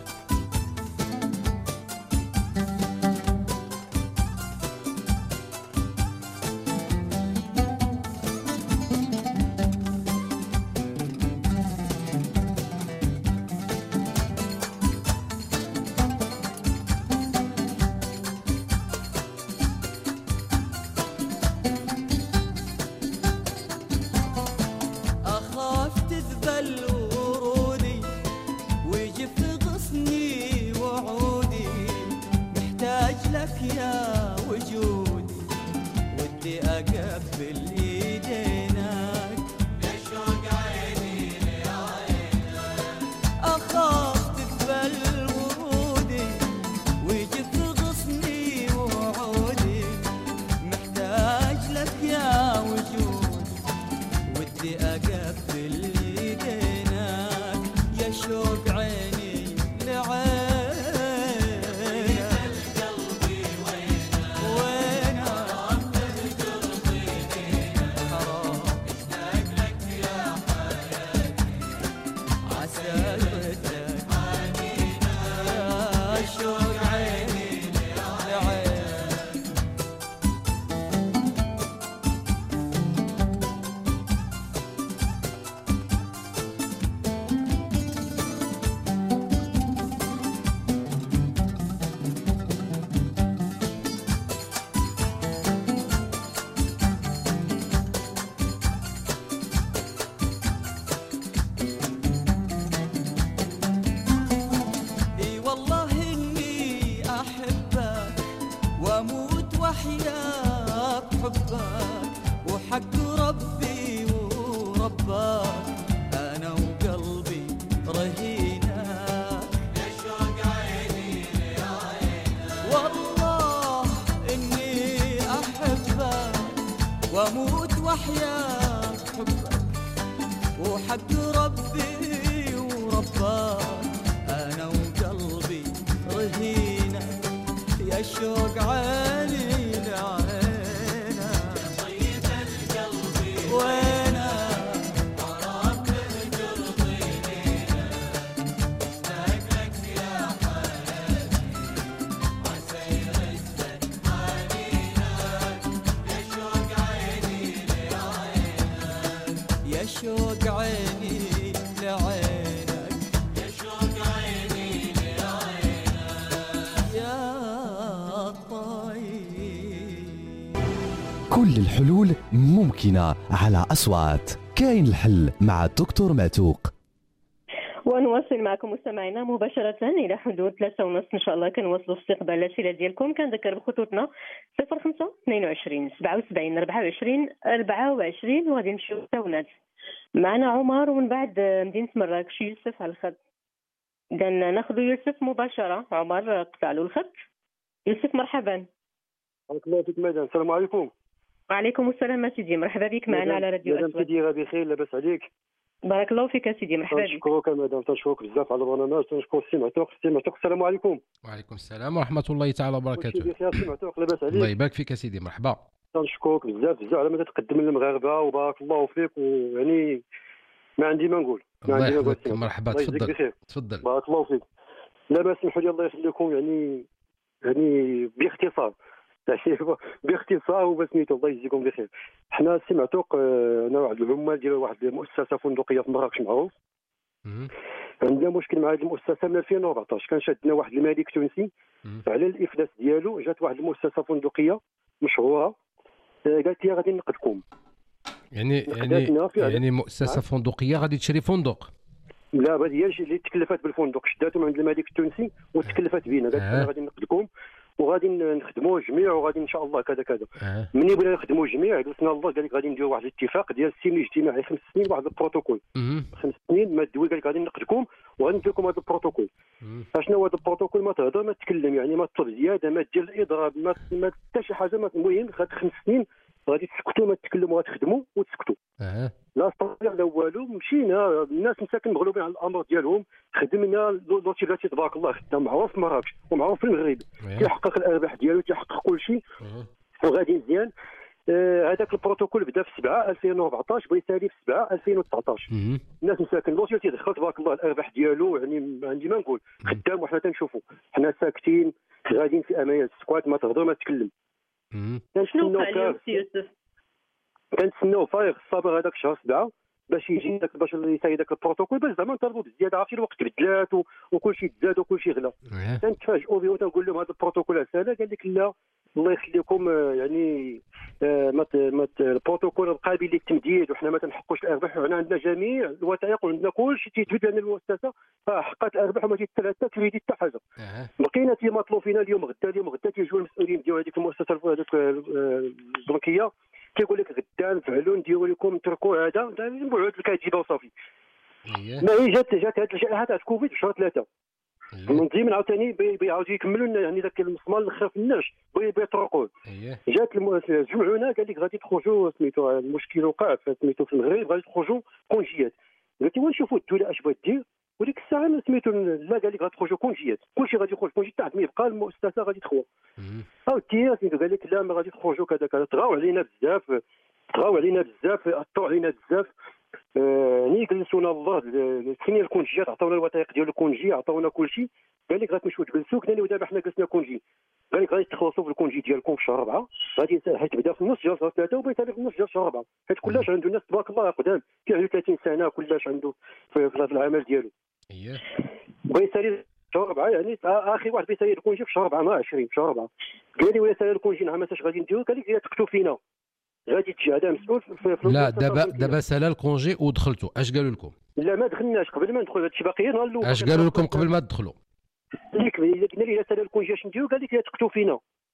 أخاف تذبل ورودي ويجف غصني وعودي، محتاج لك يا وجودي، ودي أقبل إيدينك، يا شوق عيني لعينك. أخاف تذبل ورودي ويجف غصني وعودي، محتاج لك يا وجودي، ودي أقبل إيدينك، يا شوق عيني لعينك. وحياك حبك وحق ربي وربك أنا وقلبي رهينك يا شوق عيني لعينك والله إني أحبك وأموت وحياك حبك وحق ربي وربك أنا وقلبي رهينك يا شوق عيني لعينك طيب القلب وينك وراك القرضي لينا ناقلك يا حياتي عسى يرزق حنينك يا شوق عيني لعينك يا شوق عيني لعينك يا شوق عيني لعينك يا طيب. كل الحلول ممكنة على أصوات. كاين الحل مع الدكتور معتوق. ونواصل معكم مستمعينا مباشرة إلى حدود ثلاثة ونص إن شاء الله. كنواصلوا استقبال الأسئلة ديالكم. كنذكر بخطوطنا صفر خمسة اثنين وعشرين سبعة وسبعين أربعة وعشرين أربعة وعشرين وغادي نمشيو للتونات. معنا عمر ومن بعد مدينة مراكش يوسف على الخط. إذا ناخذ يوسف مباشرة. عمر قطع له الخط. يوسف مرحبا. بارك الله فيك مدام. السلام عليكم. وعليكم السلام سيدي. مرحبا بك معنا على راديو مدام أسود. كي بخير لاباس عليك؟ بارك الله فيك سيدي. مرحبا بك. تنشكرك مدام تنشكرك بزاف على البرنامج. تنشكر السي معتوق. السي معتوق السلام عليكم. وعليكم السلام ورحمة الله تعالى وبركاته. بخير السي معتوق لاباس عليك؟ الله يبارك فيك سيدي. مرحبا. تنشكرك بزاف بزاف على ما تقدم للمغاربه وبارك الله فيك ويعني ما عندي ما نقول. ما الله عندي ما يحفظك. نقول. مرحبا. الله يجزيك تفضل بخير. تفضل. بارك الله فيك. لا ما اسمحوا لي الله يخليكم يعني يعني باختصار يعني باختصار وبسميتو الله يجزيكم بخير. حنا السي معتوق آه، انا واحد العمال ديال واحد المؤسسه فندقيه في مراكش معروف. عندنا مشكل مع هذه المؤسسه من ألفين وأربعطاش. كان شادنا واحد الملك تونسي على الافلاس ديالو. جات واحد المؤسسه فندقيه مشهوره آه، قالت لي غادي نقدكم. يعني يعني يعني مؤسسة فندقية غادي تشري فندق. لا هذه هي اللي تكلفت بالفندق. شداتهم عند الملك التونسي وتكلفت بينا. قالت لنا غادي نقدكم وغادي نخدموا جميع وغادي ان شاء الله كذا كذا. آه. مني بغينا نخدموا جميع دوزنا الله قال لك غادي نديروا واحد الاتفاق ديال السن اجتماعي خمس سنين واحد البروتوكول. خمس سنين ما دوي قال لك غادي نقدكم وغادي ندير لكم هذا البروتوكول. اشنو هو هذا البروتوكول؟ ما تهضر ما تتكلم يعني ما تطلب زياده ما دير الاضراب ما ما حتى شي حاجه. ما المهم هاد خمس سنين غادي تسكتوا ما تتكلموا غتخدموا وتسكتوا. اه لا استطيع لا والو. مشينا الناس مساكن مغلوبين على الامر ديالهم. خدمنا لوتيلاتي تبارك الله خدام معروف في مراكش ومعروف في المغرب. كيحقق الارباح ديالو كيحقق كل شيء وغادي مزيان. هذاك آه البروتوكول بدا في سبعة ألفين وأربعطاش بغا يسالي في سبعة ألفين وتسعطاش. الناس مساكن لوتيلاتي دخل تبارك الله الارباح ديالو يعني عندي ما نقول خدام وحنا تنشوفوا. حنا ساكتين غاديين في امان السكوات ما تهضر ما تتكلم. شنو وقع اليوم سي يوسف؟ كنتسناو فايغ الصبر هذاك شهر سبعة باش يجي داك باش يساي داك البروتوكول باش زعما نطلبوا بزياده. عرفتي الوقت بدلات وكل شيء تزاد وكل شيء غلا. كنتفاجئوا به وتنقول لهم هذا البروتوكول اساله. قال لك لا الله يخليكم يعني ما البروتوكول قابل للتمديد وحنا ما تنحقوش الارباح وحنا عندنا جميع الوثائق وعندنا كل شيء تيثبت لنا المؤسسه حققت الارباح وما تيتسال حتى كريديت حتى حاجه. بقينا تيمطلوا فينا اليوم غدا اليوم غدا تيجيو المسؤولين ديال هذيك المؤسسه هذيك البنكيه كيقول لك غدا نفعلوا نديروا لكم نتركوا هذا نبعد الكاتبه وصافي. ما هي جات جات هذه الجائحه تاع الكوفيد في شهر ثلاثه. المنظمين عاوتاني بيعاودوا يكملوا لنا يعني ذاك المسمار اللي خاف الناس بيطرقوه. جات جمعونا قال لك غادي تخرجوا سميتو المشكل وقع سميتو في المغرب غادي تخرجوا كونجيات. قلت ونشوفوا الدوله اش بغات دير وديك الساعه سميتو لا قال لك غتخرجوا كونجيات كلشي غادي يخرج كونجي تاع ما يبقى المؤسسه غادي تخوى. او تي سميتو قال لك لا ما غادي تخرجوا كذا كذا. طغاو علينا بزاف طغاو علينا بزاف عطوا علينا بزاف. يعني جلسونا الله السنين الكونجيات عطاونا الوثائق ديال الكونجي عطاونا كل شيء. قال لك غتمشيو تجلسوا كنا ودابا حنا جلسنا كونجي. قال لك غادي تخلصوا في الكونجي ديالكم في شهر أربعة غادي حيت بدا في النص ديال شهر ثلاثة وبيت في النص ديال شهر أربعة حيت كلاش عنده ناس تبارك الله قدام كيعيشوا ثلاثين سنه كلاش عنده في, في العمل ديالو. اييه بغا يسالي شهر أربعة يعني اخر واحد بيسالي الكونجي في شهر أربعة مع عشرين في شهر أربعة. قال لي ولا سالي الكونجي نعم اش غادي نديروا. قال لك تكتبوا فينا غادي تجي هذا مسؤول في لا دابا دابا سالا الكونجي ودخلتوا اش قالوا لكم؟ لا ما دخلناش قبل ما ندخل هادشي باقي نهار الاول. اش قالوا لكم قبل ما تدخلوا؟ قلت لك قلنا لي سالا الكونجي اش نديروا. قال لك تكتبوا فينا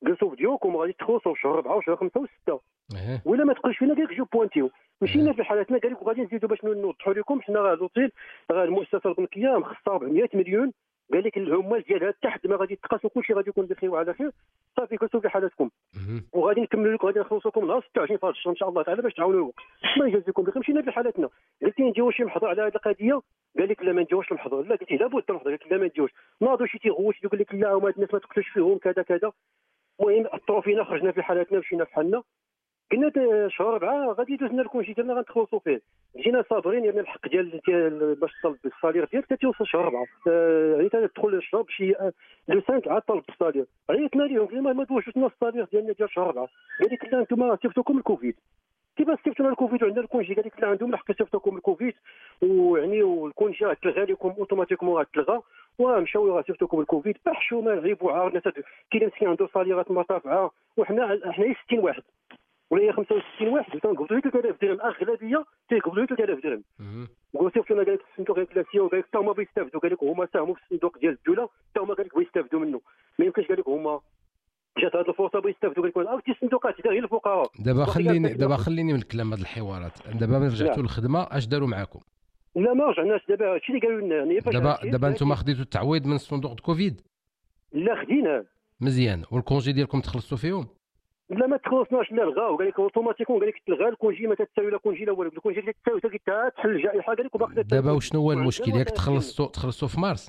جلسوا في ديوكم وغادي تخلصوا في شهر أربعة وشهر خمسة وستة إيه. ولا ما تبقاش فينا كاع جو بوانتيو مشينا في حالاتنا قال لك غادي نزيدوا باش نوضحوا لكم حنا راه لوطيل راه المؤسسه البنكيه مخصصه أربعمية مليون قال لك العمال ديالها تحت ما غادي تقاس وكلشي غادي يكون بخير وعلى خير صافي جلسوا في حالاتكم وغادي نكملوا لكم غادي نخلصوا لكم نهار ستة وعشرين في هذا الشهر ان شاء الله تعالى باش تعاونوا الوقت ما يجازيكم بخير مشينا في حالاتنا قلت لي نديروا شي محضر على هذه القضيه قال لك لا ما نديروش المحضر لا قلت لابد المحضر قال لك لا ما نديروش ناضوا شي تيغوت يقول لك لا هما الناس ما تقتلوش فيهم كذا كذا المهم اثروا فينا خرجنا في حالاتنا مشينا في حالنا قلنا شهر أربعة غادي يدوزنا الكونجي ديالنا غنتخلصوا فيه جينا صابرين يعني الحق ديال ديال باش طلب الصالير ديالك تتوصل شهر أربعة يعني تدخل الشهر بشي لو خمسة عاد طلب الصالير عيطنا ليهم قلنا ما دوش لنا الصالير ديالنا ديال شهر أربعة قال لك لا انتم صيفطوكم الكوفيد كيفاش صيفطونا الكوفيد وعندنا الكونجي قال لك لا عندهم الحق يصيفطوكم الكوفيد ويعني والكونجي راه تلغى لكم اوتوماتيكمون راه تلغى ومشاو راه صيفطوكم الكوفيد بحشوا ما عيب وعار الناس كاين مسكين عنده صاليرات مرتفعه وحنا حنا ستين واحد ولا خمسة وستين واحد تنقبضوا ثلاثة آلاف درهم اغلبيه تيقبضوا ثلاثة آلاف درهم قلت لنا قال لك الصندوق الانفلاسيون قال لك حتى هما بيستافدوا قال لك هما ساهموا في الصندوق ديال الدوله حتى هما قال لك بيستافدوا منه ما يمكنش قال لك هما جات هذه الفرصه بيستافدوا قال لك عرفتي الصندوقات داير الفقراء دابا خليني دابا خليني من الكلام هذه الحوارات دابا ملي رجعتوا للخدمه اش داروا معاكم؟ لا ما رجعناش دابا هادشي اللي قالوا لنا يعني دابا دابا انتم خديتوا التعويض من الصندوق د كوفيد؟ لا خديناه مزيان والكونجي ديالكم تخلصوا فيهم؟ لا ما تخلصناش لا لغاو قال لك اوتوماتيكون قال لك تلغى الكونجي ما تتساوي لا كونجي لا والو الكونجي اللي تساوي حتى تحل الجائحه قال لك وباقي دابا وشنو هو المشكل ياك تخلصوا تخلصوا في مارس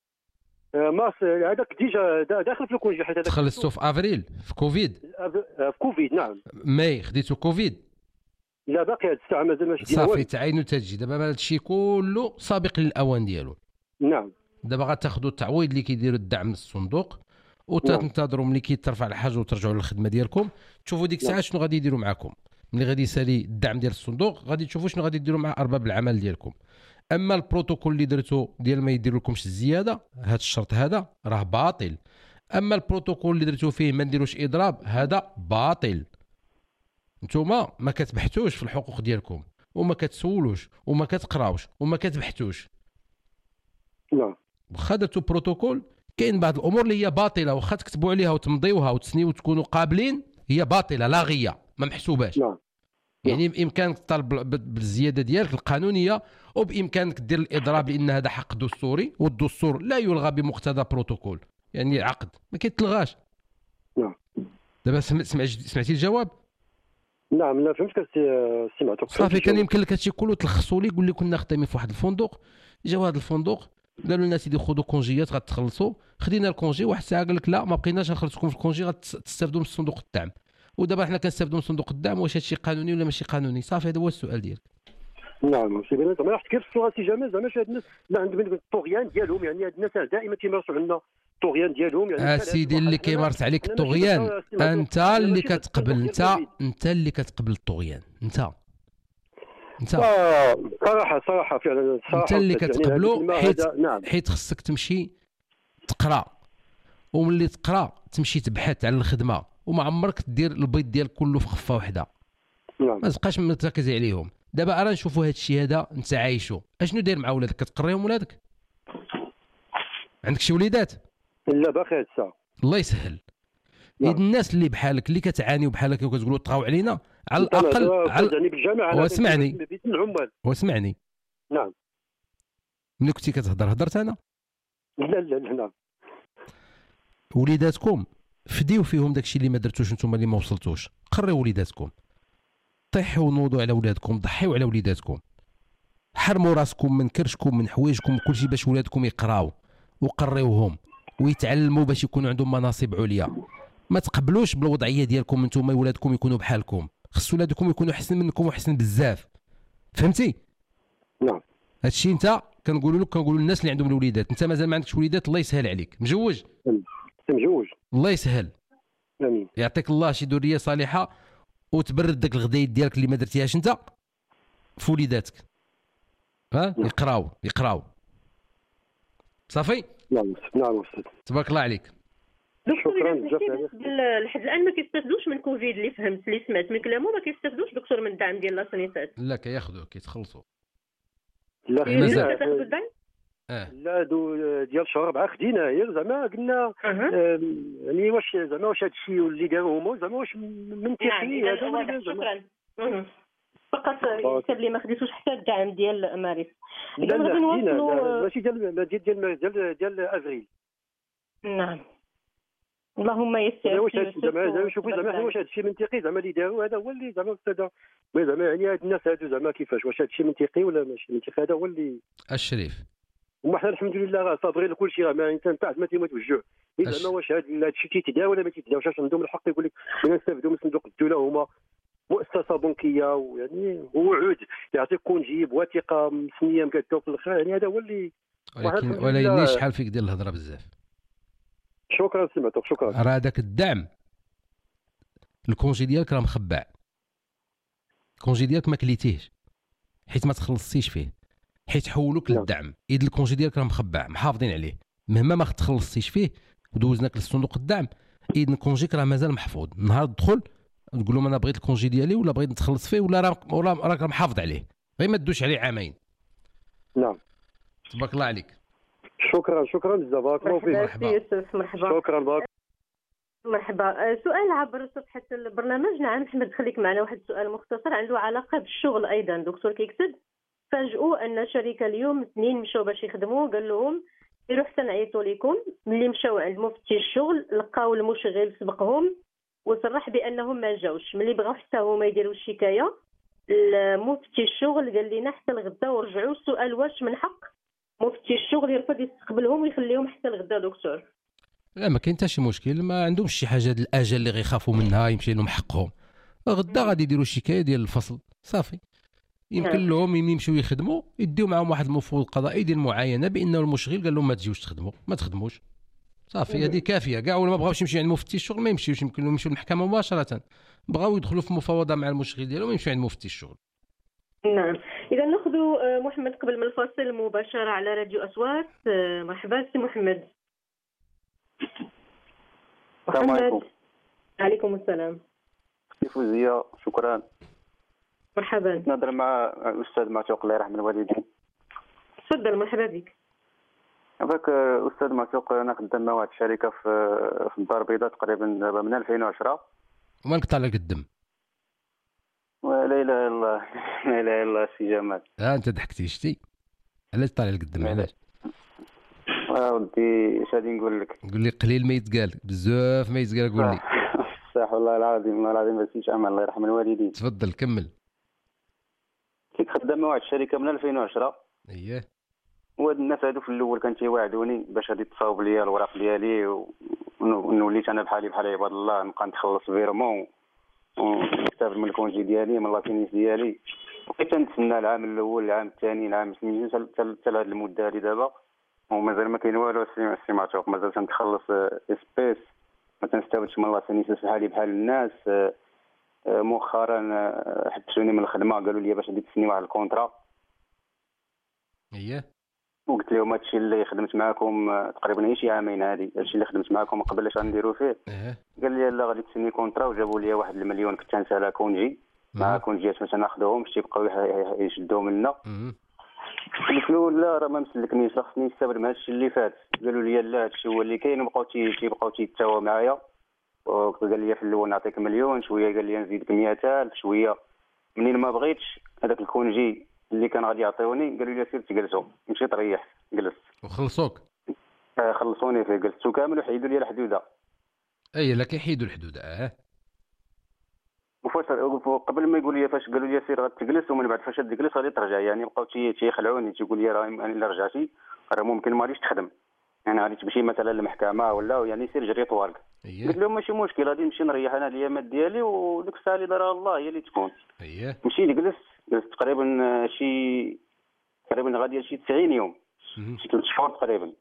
مارس هذاك ديجا داخل في الكونجي حيت هذاك تخلصوا في افريل في كوفيد في كوفيد نعم ماي خديتوا كوفيد لا باقي هاد الساعه مازال ماشي صافي تعينوا تجي دابا هذا الشيء كله سابق للاوان ديالو نعم دابا غتاخذوا التعويض اللي كيديروا الدعم من الصندوق وتنتظروا ملي كيترفع الحاجه وترجعوا للخدمه ديالكم تشوفوا ديك الساعه شنو غادي يديروا معكم ملي غادي يسالي الدعم ديال الصندوق غادي تشوفوا شنو غادي ديروا مع ارباب العمل ديالكم اما البروتوكول اللي درتو ديال ما يديروا لكمش الزياده هذا الشرط هذا راه باطل اما البروتوكول اللي درتو فيه ما نديروش اضراب هذا باطل نتوما ما كتبحثوش في الحقوق ديالكم وما كتسولوش وما كتقراوش وما كتبحثوش لا واخا درتو بروتوكول كاين بعض الامور اللي هي باطله واخا تكتبوا عليها وتمضيوها وتسنيو وتكونوا قابلين هي باطله لاغيه ما محسوباش لا. يعني بامكانك تطالب بالزياده ديالك القانونيه وبامكانك دير الاضراب لان هذا حق دستوري والدستور لا يلغى بمقتضى بروتوكول يعني العقد ما كيتلغاش نعم دابا سمع سمعتي الجواب نعم لا فهمت سمعتك صافي كان يمكن لك هادشي كله تلخصوا لي قول لي كنا خدامين في واحد الفندق جاوا هذا الفندق قالوا لنا سيدي خذوا كونجيات غتخلصوا خدينا الكونجي واحد الساعه قال لك لا ما بقيناش نخلصكم في الكونجي غتستافدوا من صندوق الدعم ودابا حنا كنستافدوا من صندوق الدعم واش هادشي قانوني ولا ماشي قانوني صافي هذا هو السؤال ديالك نعم سي بنات ما حكيتش سي جامي زعما شي هاد الناس لا عندهم الطغيان ديالهم يعني هاد الناس دائما تيمارسوا عندنا الطغيان ديالهم يعني اسيدي اللي كيمارس عليك الطغيان انت اللي كتقبل انت انت اللي كتقبل الطغيان انت انت صراحه صراحه فعلا صراحه انت اللي كتقبلو يعني حيت نعم. حيت خصك تمشي تقرا وملي تقرا تمشي تبحث على الخدمه وما عمرك دير البيض ديالك كله في خفه واحده نعم. ما تبقاش مرتكز عليهم دابا ارا نشوفوا هذا الشيء هذا انت عايشو اشنو داير مع ولادك كتقريهم ولادك عندك شي وليدات لا باقي هاد الساعه الله يسهل نعم. الناس اللي بحالك اللي كتعاني بحالك وكتقولوا طغاو علينا على الاقل على يعني بالجامعه واسمعني العمال واسمعني نعم ملي كنتي كتهضر هضرت انا لا لا لا نعم وليداتكم فديو فيهم داكشي اللي ما درتوش نتوما اللي ما وصلتوش قريو وليداتكم طيحوا نوضوا على ولادكم ضحيوا على وليداتكم حرموا راسكم من كرشكم من حوايجكم كلشي باش ولادكم يقراو وقريوهم ويتعلموا باش يكونوا عندهم مناصب عليا ما تقبلوش بالوضعيه ديالكم نتوما ولادكم يكونوا بحالكم خص ولادكم يكونوا احسن منكم وحسن بزاف فهمتي نعم هادشي انت كنقولوا لك كنقولوا للناس اللي عندهم الوليدات انت مازال ما عندكش وليدات الله يسهل عليك مجوج مجوج الله يسهل امين يعطيك الله شي ذريه صالحه وتبرد داك الغدايد ديالك اللي ما درتيهاش انت في وليداتك ها يقراو يقراو صافي نعم نعم استاذ تبارك الله عليك شكرا بزاف لحد الان ما كيستافدوش من كوفيد اللي فهمت اللي سمعت من كلامه ما كيستافدوش دكتور من الدعم ديال لا سانيتات لا كياخذوا كيتخلصوا لا مازال كتاخذوا الدعم اه لا دو ديال شهر أربعة خدينا غير زعما قلنا آم، يعني واش زعما واش هذا الشيء اللي داروا هما زعما واش منطقي نعم إذا هذا ولا واضح. زعما شكرا. مهم. فقط يكتب لي ما خديتوش حتى الدعم ديال مارس. لا إذا لا غادي خدينا لا، نواصلوا. ماشي ديال ديال ديال ديال ديال افريل. نعم اللهم يسر. زعما واش هاد- سير- زعما سير- زعما شوفوا زعما حنا واش هذا الشيء منطقي زعما اللي داروا هذا هو اللي زعما ابتدى وي زعما يعني هاد الناس هادو زعما كيفاش واش هذا الشيء منطقي ولا ماشي منطقي هذا هو اللي الشريف وما حنا الحمد لله راه صابرين لكل شيء راه ما الانسان تاع ما تيموت بالجوع إيه أش- زعما واش هذا الشيء تيتداوى ولا ما تيتداواش واش عندهم الحق يقول لك بغينا نستافدوا من صندوق الدوله هما مؤسسه بنكيه ويعني وعود يعطيك كونجي بوثيقه مسنيه مكتوب في الاخر يعني هذا هو اللي ولكن الحمد ولكن لله. شحال فيك دير الهضره بزاف. شكرا سمعتك شكرا. راه هذاك الدعم الكونجي ديالك راه مخبع، الكونجي ديالك ما كليتيهش حيت ما تخلصتيش فيه، حيت حولوك نعم. للدعم. اذ الكونجي ديالك راه مخبع محافظين عليه مهما ما تخلصتيش فيه ودوزناك لصندوق الدعم، اذا كونجيك راه مازال محفوظ. نهار تدخل تقول لهم انا بغيت الكونجي ديالي ولا بغيت نتخلص فيه ولا راه ولا راك محافظ عليه، غير ما تدوش عليه عامين. نعم تبارك الله عليك. شكرا شكرا بزاف بارك الله فيك. مرحبا سي يوسف. مرحبا. شكرا بارك. مرحبا. آه، سؤال عبر صفحة البرنامج. نعم محمد خليك معنا. واحد السؤال مختصر عنده علاقة بالشغل أيضا. دكتور كيكتب فاجئوا أن شركة اليوم اثنين مشاو باش يخدموا قال لهم يروح حتى نعيطوا لكم. ملي مشاو عند مفتي الشغل لقاو المشغل سبقهم وصرح بأنهم ما جاوش. ملي بغاو حتى هما يديروا الشكاية مفتي الشغل قال لنا حتى الغدا ورجعوا. السؤال واش من حق مفتي الشغل يرفض يستقبلهم ويخليهم حتى الغدا دكتور؟ لا ما كاين حتى شي مشكل، ما عندهمش شي حاجه ديال الاجل اللي غيخافوا منها يمشي لهم حقهم. غدا غادي يديروا شكايه ديال الفصل صافي. يمكن نعم. لهم ملي يمشيو يخدموا يديو معاهم واحد المفوض قضائي ديال معاينه بانه المشغل قال لهم ما تجيوش تخدموا ما تخدموش صافي. هذه كافيه كاع. ولا ما بغاوش يمشيو عند مفتي الشغل ما يمشيوش، يمكن لهم يمشيو للمحكمه مباشره. بغاو يدخلوا في مفاوضه مع المشغل ديالهم يمشيو عند مفتي الشغل. نعم. إذا ناخذ محمد قبل من الفاصل مباشرة على راديو أصوات. آه، مرحبا سي محمد. السلام عليكم. عليكم السلام. سي فوزية شكرا. مرحبا. نهضر مع الأستاذ معتوق الله يرحم الوالدين. تفضل. مرحبا بك. هذاك أستاذ معتوق أنا خدام مع واحد الشركة في في الدار البيضاء تقريبا دابا من ألفين وعشرة. ومالك طالع لك الدم؟ لا اله الا الله لا اله الا الله سي جمال. ها انت ضحكتي شتي علاش طالع لك الدم علاش؟ اه ودي اش غادي نقول لك؟ قول لي قليل ما يتقال بزاف ما يتقال قول لي. صح والله العظيم والله العظيم ما نسيتش عمل الله يرحم الوالدين. تفضل كمل. كنت خدام مع واحد الشركه من ألفين وعشرة. اييه. وهاد الناس هادو في الاول كانوا تيواعدوني باش غادي تصاوب ليا الوراق ديالي ونوليت انا بحالي بحال عباد الله نبقى نتخلص فيرمون ونستافد من الكونجي ديالي من لاتينيس ديالي. بقيت نتسنى العام الاول العام الثاني العام الثاني حتى لهاد المده هادي دابا ومازال ما كاين والو. السي معتوق مازال تنتخلص اسبيس ما تنستافدش من لاتينيس بحالي بحال الناس. مؤخرا حبسوني من الخدمه قالوا لي باش غادي تسني واحد الكونترا. اييه. وقلت لهم هادشي اللي خدمت معاكم تقريبا هي شي عامين هادي هادشي اللي خدمت معاكم قبل اش غنديروا فيه. ايه. قال لي لا غادي تسني كونترا وجابوا لي واحد المليون كنت نسالها كونجي مع كونجيات باش ناخذوهم باش يبقاو يشدوا منا. قلت له لا راه ما مسلكنيش راه خصني نستافد من هادشي اللي فات. قالوا لي لا هادشي هو اللي كاين وبقاو تيبقاو تيتساوى معايا. وقال لي في الاول نعطيك مليون شويه قال لي نزيدك مئة ألف شويه. منين ما بغيتش هذاك الكونجي اللي كان غادي يعطيوني قالوا لي سير تجلسوا مشيت تريح جلست. وخلصوك؟ آه خلصوني فيه جلستو كامل وحيدوا لي الحدوده. اي لا كيحيدوا الحدود اه. وفاش قبل ما يقول لي فاش قالوا لي سير غتجلس ومن بعد فاش تجلس غادي ترجع يعني بقاو تيخلعوني تيقول لي راه الا رجعتي راه ممكن ما غاديش تخدم يعني غادي تمشي مثلا للمحكمه ولا يعني سير جري طوالك. أيه. قلت لهم ماشي مشكل غادي نمشي نريح انا الايامات ديالي وديك الساعه اللي دارها الله هي اللي تكون. اييه. مشيت جلست جلست تقريبا شي تقريبا غادي شي تسعين يوم شي ثلاث شهور تقريبا.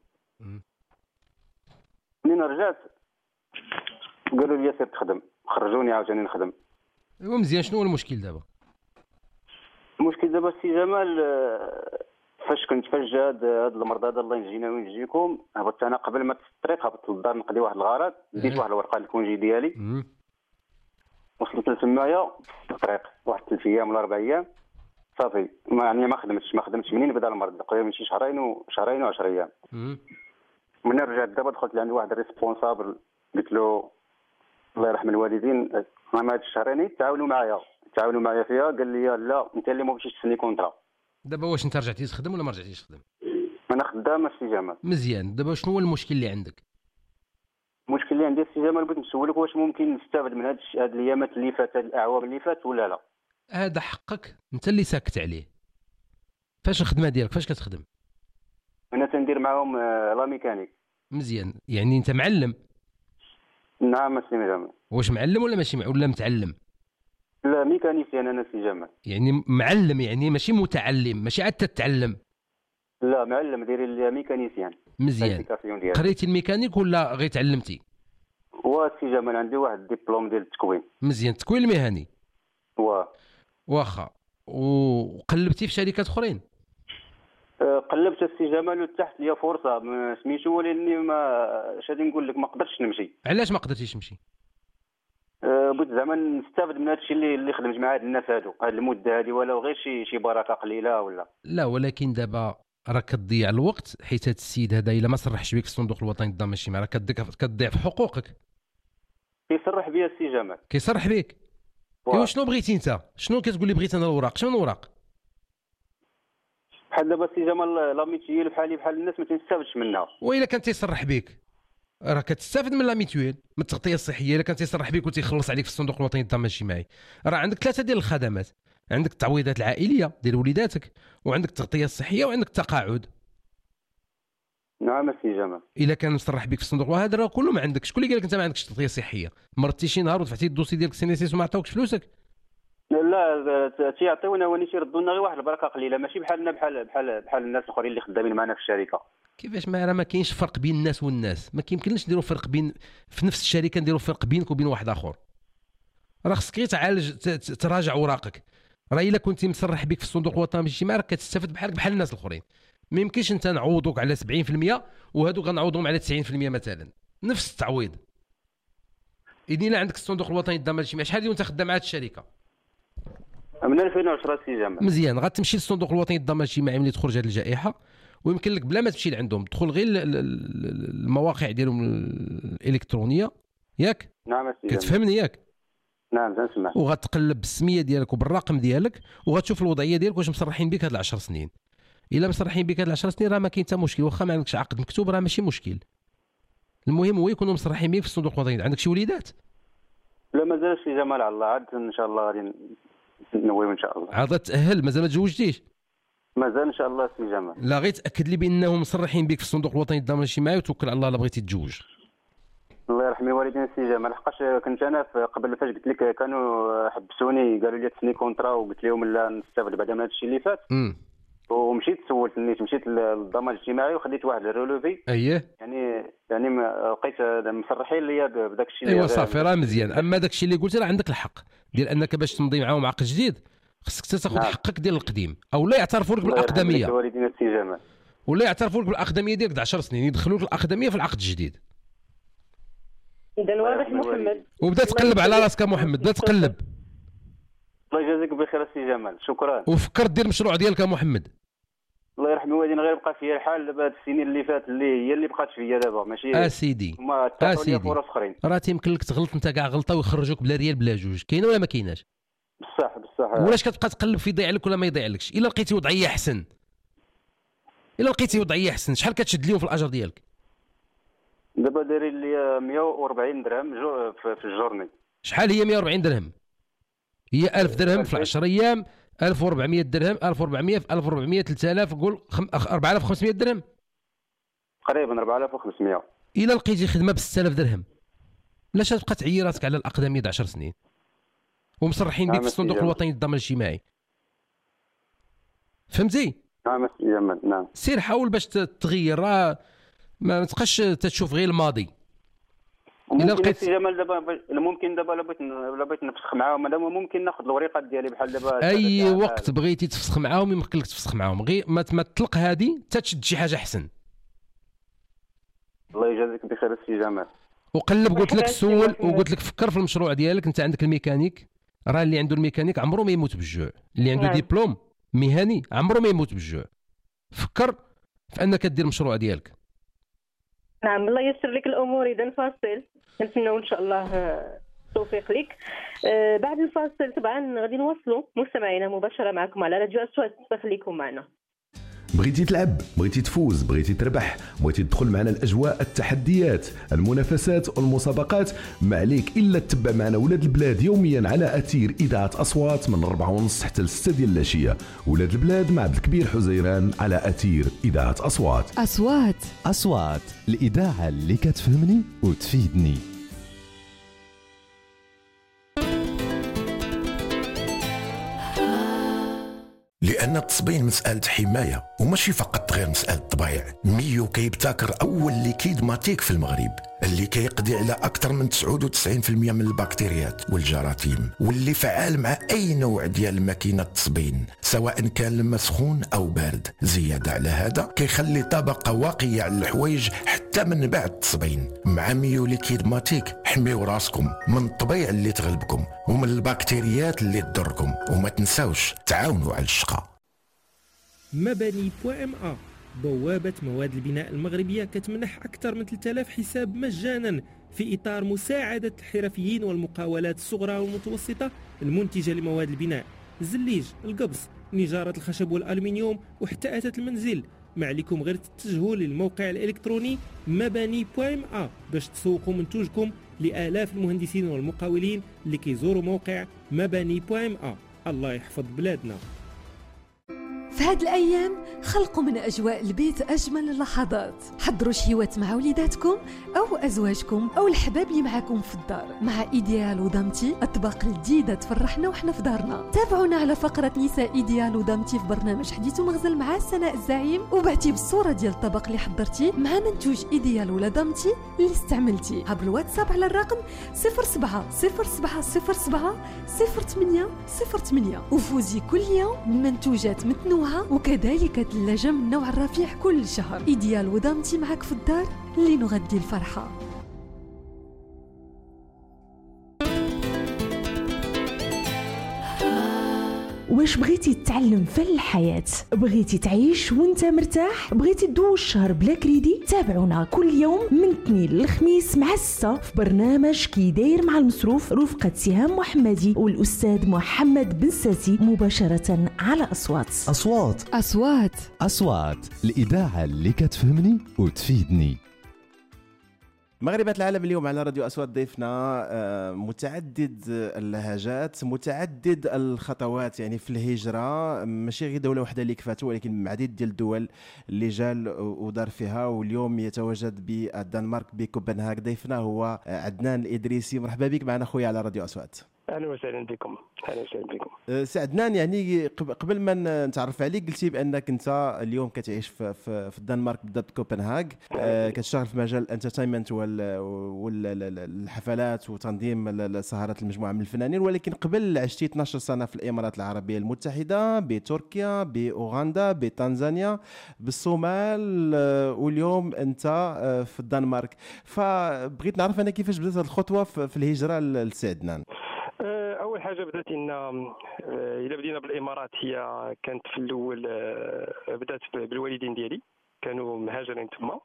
منين رجعت قالوا لي سير تخدم خرجوني عاوتاني نخدم. ايوا مزيان. شنو هو المشكل دابا؟ المشكل دابا السي جمال فاش كنت فاش جا هاد المرض هذا الله ينجينا وينجيكم هبطت انا قبل ما الطريق هبطت للدار نقضي واحد الغرض ديت واحد الورقه الكونجي ديالي. وصلت لتمايا في الطريق واحد ثلاث ايام ولا اربع ايام صافي ما يعني ما خدمتش ما خدمتش منين بدا المرض تقريبا شي شهرين وشهرين و10 ايام. من رجعت دابا دخلت لعند واحد الريسبونسابل قلت له الله يرحم الوالدين ما هاد الشهرين تعاونوا معايا تعاونوا معايا فيها. قال لي لا انت اللي ما مشيتش تسني كونطرا. دابا واش انت رجعتي تخدم ولا ما رجعتيش تخدم؟ انا خدام السي جمال. مزيان. دابا شنو هو المشكل اللي عندك؟ المشكل اللي عندي السي جمال بغيت نسولك واش ممكن نستافد من هاد هاد الايامات اللي فاتت هاد الاعوام اللي فاتت ولا لا؟ هذا حقك انت اللي ساكت عليه. فاش الخدمه ديالك فاش كتخدم؟ انا تندير معاهم لا ميكانيك. مزيان. يعني انت معلم؟ نعم السي جمال. واش معلم ولا ماشي ولا متعلم؟ لا ميكانيسيان انا السي جمال. يعني معلم يعني ماشي متعلم ماشي عاد تتعلم. لا معلم داير ميكانيسيان. مزيان. قريتي الميكانيك ولا غير تعلمتي؟ واسي جمال عندي واحد ديبلوم ديال التكوين. مزيان. التكوين المهني. واه واخا. وقلبتي في شركات اخرين؟ أه قلبت السي جمال وتحت ليا فرصه سميتو ولاني ما اش غادي نقول لك ما قدرتش نمشي. علاش ما قدرتيش تمشي؟ أه بغيت زعما نستافد من هذا الشيء اللي اللي خدمت مع هاد الناس هادو هاد المده هادي ولو غير شي شي بركه قليله ولا. لا ولكن دابا راك كتضيع الوقت حيت هذا السيد هذا الا ما صرحش بك في الصندوق الوطني للضمان الاجتماعي راه كتضيع في حقوقك. كيصرح بيا السي جمال. كيصرح بك؟ ايوا شنو بغيتي انت؟ شنو كتقول لي بغيت انا الوراق؟ شنو الوراق؟ بحال دابا السي جمال لا ميتيل بحالي بحال الناس ما تنستافدش منها. وإلا كان تيصرح بك راه كتستافد من لا ميتويل من التغطيه الصحيه. الا كان تيصرح بك وتيخلص عليك في الصندوق الوطني للضمان الاجتماعي راه عندك ثلاثه ديال الخدمات. عندك التعويضات العائليه ديال وليداتك وعندك التغطيه الصحيه وعندك التقاعد. نعم السي جمال. الا كان مصرح بك في الصندوق وهذا راه كله ما عندكش. شكون اللي قال لك انت ما عندكش تغطيه صحيه؟ مرضتي شي نهار ودفعتي الدوسي ديالك سينيسيس وما عطاوكش فلوسك؟ لا تيعطيونا وني تيردوا لنا غير واحد البركه قليله ماشي بحالنا بحال بحال بحال الناس الاخرين اللي خدامين معنا في الشركه. كيفاش ما راه ما كاينش فرق بين الناس والناس. ما كيمكنش نديروا فرق بين في نفس الشركه نديروا فرق بينك وبين واحد اخر. راه خصك غير تعالج تراجع اوراقك. راه الا كنتي مصرح بك في الصندوق الوطني الاجتماعي راك كتستافد بحالك بحال الناس الاخرين. ما يمكنش انت نعوضوك على سبعين بالمئة وهادو غنعوضهم على تسعين بالمئة مثلا نفس التعويض. اذا الا عندك الصندوق الوطني للضمان الاجتماعي شحال وانت خدام مع هذه الشركه؟ من ألفين وعشرة سي جمال. مزيان. غتمشي للصندوق الوطني للضمان الاجتماعي ملي تخرج هذه الجائحه ويمكن لك بلا ما تمشي لعندهم تدخل غير المواقع ديالهم الالكترونيه ياك؟ نعم السي جمال. كتفهمني ياك؟ نعم تنسمع. وغتقلب بالسميه ديالك وبالرقم ديالك وغتشوف الوضعيه ديالك واش مصرحين بك هاد العشر سنين. الا مصرحين بك هاد العشر سنين راه ما كاين حتى مشكل. واخا ما عندكش عقد مكتوب راه ماشي مشكل. المهم هو يكونوا مصرحين بك في الصندوق الوطني. عندك شي وليدات؟ لا مازال السي جمال على الله عاد ان شاء الله غادي نوي ان شاء الله. عاد تاهل مازال ما تزوجتيش؟ مازال ان شاء الله السي جمال. لا غير تاكد لي بانهم مصرحين بك في الصندوق الوطني للضمان الاجتماعي وتوكل على الله الا بغيتي تتزوج. الله يرحم الوالدين السي جمال. لحقاش كنت انا قبل فاش قلت لك كانوا حبسوني قالوا لي تسني كونطرا وقلت لهم لا نستافد بعدا من هذا الشيء اللي فات. امم ومشيت سولت نيت مشيت للضمان الاجتماعي وخديت واحد الرولوفي. اييه يعني يعني لقيت مصرحين ليا بداك الشيء. ايوا صافي راه مزيان. اما داك الشيء اللي قلت راه عندك الحق ديال انك باش تمضي معاهم عقد جديد خصك تاخذ نعم. حقك ديال القديم او لا يعترفوا لك بالاقدميه. والدينا السي جمال. ولا يعترفوا لك بالاقدميه ديالك د عشر سنين يدخلوا لك الاقدميه في العقد الجديد. اذا واضح محمد. وبدا تقلب على راسك محمد. بدا تقلب. الله يجازيك بخير السي جمال. شكرا. وفكر دير المشروع ديالك محمد. الله يرحم الوالدين غير بقى فيا الحال دابا هاد السنين اللي فات اللي هي اللي بقات فيا دابا ماشي اسيدي ما اسيدي فرص اخرين. راه تيمكن لك تغلط انت كاع غلطه ويخرجوك بلا ريال بلا جوج. كاينه ولا ما كايناش؟ بصح بصح. ولاش كتبقى تقلب في يضيع لك ولا ما يضيع لكش؟ الا لقيتي وضعيه احسن الا لقيتي وضعيه احسن شحال كتشد اليوم في الاجر ديالك؟ دابا دايرين لي مية وأربعين درهم جو في الجورني. شحال هي مية وأربعين درهم؟ هي ألف درهم في عشرة ايام. ألف وأربعمية درهم. ألف وأربعمية في ألف وأربعمية ثلاثة آلاف قول خم... أربعة آلاف وخمسمية درهم تقريبا. أربعة آلاف وخمسمية. الا لقيتي خدمه ب ستة آلاف درهم لاش تبقى تعيي راسك على الاقدميه د عشر سنين ومصرحين بك في الصندوق الوطني للضمان الاجتماعي؟ فهمتي؟ نعم السي جمال. نعم. سير حاول باش تغير. راه ما تبقاش تشوف غير الماضي. الا لقيت السي جمال دابا ممكن دابا بغيت بغيت نفسخ معاهم دابا ممكن ناخذ الوريقات ديالي بحال دابا اي وقت بغيتي تفسخ معاهم يمكن لك تفسخ معاهم. غير ما تطلق هذه حتى تشد شي حاجه احسن. الله يجازيك بخير السي جمال. وقلب قلت لك سول وقلت لك فكر في المشروع ديالك. انت عندك الميكانيك راه اللي عنده الميكانيك عمره ما يموت بالجوع. اللي عنده نعم. ديبلوم مهني عمره ما يموت بالجوع. فكر في انك دير المشروع ديالك. نعم الله ييسر لك الامور. اذا فاصل كنتمنوا ان شاء الله التوفيق لك. آه بعد الفاصل طبعا غادي نواصلوا مستمعينا مباشره معكم على راديو أصوات، فخليكم معنا. بغيتي تلعب، بغيتي تفوز، بغيتي تربح، بغيتي تدخل معنا الاجواء، التحديات، المنافسات والمسابقات، ما عليك الا تتبع معنا ولاد البلاد يوميا على اثير اذاعه اصوات من أربعة ونص حتى لستة ديال العشيه. ولاد البلاد مع عبد الكبير حزيران على اثير اذاعه اصوات. أصوات اصوات الاذاعه اللي كتفهمني وتفيدني. لأن التصبين مسألة حماية وماشي فقط غير مسألة طبيعة. ميو كيبتكر أول ليكيد ماتيك في المغرب اللي كيقضي على أكثر من تسعة وتسعين بالمئة من البكتيريات والجراثيم، واللي فعال مع أي نوع ديال ماكينة تصبين سواء كان الماء سخون أو بارد. زيادة على هذا كيخلي طبقة واقية على الحوايج حتى من بعد التصبين. مع ميو ليكيد ماتيك حميو راسكم من الطبيعة اللي تغلبكم ومن البكتيريات اللي تضركم، وما تنساوش تعاونوا على الشقة. مباني بوان ام ا بوابة مواد البناء المغربية كتمنح أكثر من ثلاثة آلاف حساب مجانا في إطار مساعدة الحرفيين والمقاولات الصغرى والمتوسطة المنتجة لمواد البناء، الزليج، القبص، نجارة الخشب والألمنيوم وحتى أثاث المنزل. ما عليكم غير تتجهوا للموقع الإلكتروني مباني بوان ام ا باش تسوقوا منتوجكم لآلاف المهندسين والمقاولين اللي كيزوروا موقع مباني بوان ام ا. الله يحفظ بلادنا. في هاد الأيام خلقوا من أجواء البيت أجمل اللحظات. حضروا شهيوات مع وليداتكم أو أزواجكم أو الحباب اللي معاكم في الدار مع إيديال ودامتي، أطباق جديدة تفرحنا وحنا في دارنا. تابعونا على فقرة نساء إيديال ودامتي في برنامج حديث ومغزل مع سناء الزعيم، وبعتي بالصورة ديال الطبق اللي حضرتي مع منتوج إيديال ولا دامتي اللي استعملتي عبر الواتساب على الرقم صفر سبعة صفر سبعة صفر سبعة صفر ثمانية صفر ثمانية، وفوزي كل يوم بمنتوجات متنوعة وكذلك ثلاجة من نوع الرفيع كل شهر. إيديال ودامتي معك في الدار لنغدي الفرحة. واش بغيتي تتعلم فن الحياة؟ بغيتي تعيش وانت مرتاح؟ بغيتي تدوز الشهر بلا كريدي؟ تابعونا كل يوم من الاثنين للخميس مع الستة في برنامج كي داير مع المصروف رفقة سهام محمدي والأستاذ محمد بن ساسي مباشرة على أصوات. أصوات أصوات أصوات الإذاعة اللي كتفهمني وتفيدني. مغربات العالم اليوم على راديو أصوات ضيفنا متعدد اللهجات، متعدد الخطوات يعني في الهجرة، ماشي غير دولة واحدة اللي كفاتو ولكن عديد ديال الدول اللي جال ودار فيها، واليوم يتواجد بالدنمارك بكوبنهاغ. ضيفنا هو عدنان الإدريسي. مرحبا بك معنا خويا على راديو أصوات. اهلا وسهلا بكم. اهلا وسهلا بكم. سي عدنان، يعني قبل ما نتعرف عليك قلتي بانك انت اليوم كتعيش في في, في الدنمارك بالضبط كوبنهاغ، أه كتشتغل في مجال الانترتينمنت والحفلات وتنظيم السهرات المجموعه من الفنانين، ولكن قبل عشتي اثناش سنه في الامارات العربيه المتحده، بتركيا، باوغندا، بتنزانيا، بالصومال، واليوم انت في الدنمارك. فبغيت نعرف انا كيفاش بدات هذه الخطوه في الهجره لسي عدنان. اول حاجه بدات ان الى بدينا بالامارات، هي كانت في الاول بدات بالوالدين ديالي، كانوا مهاجرين تما،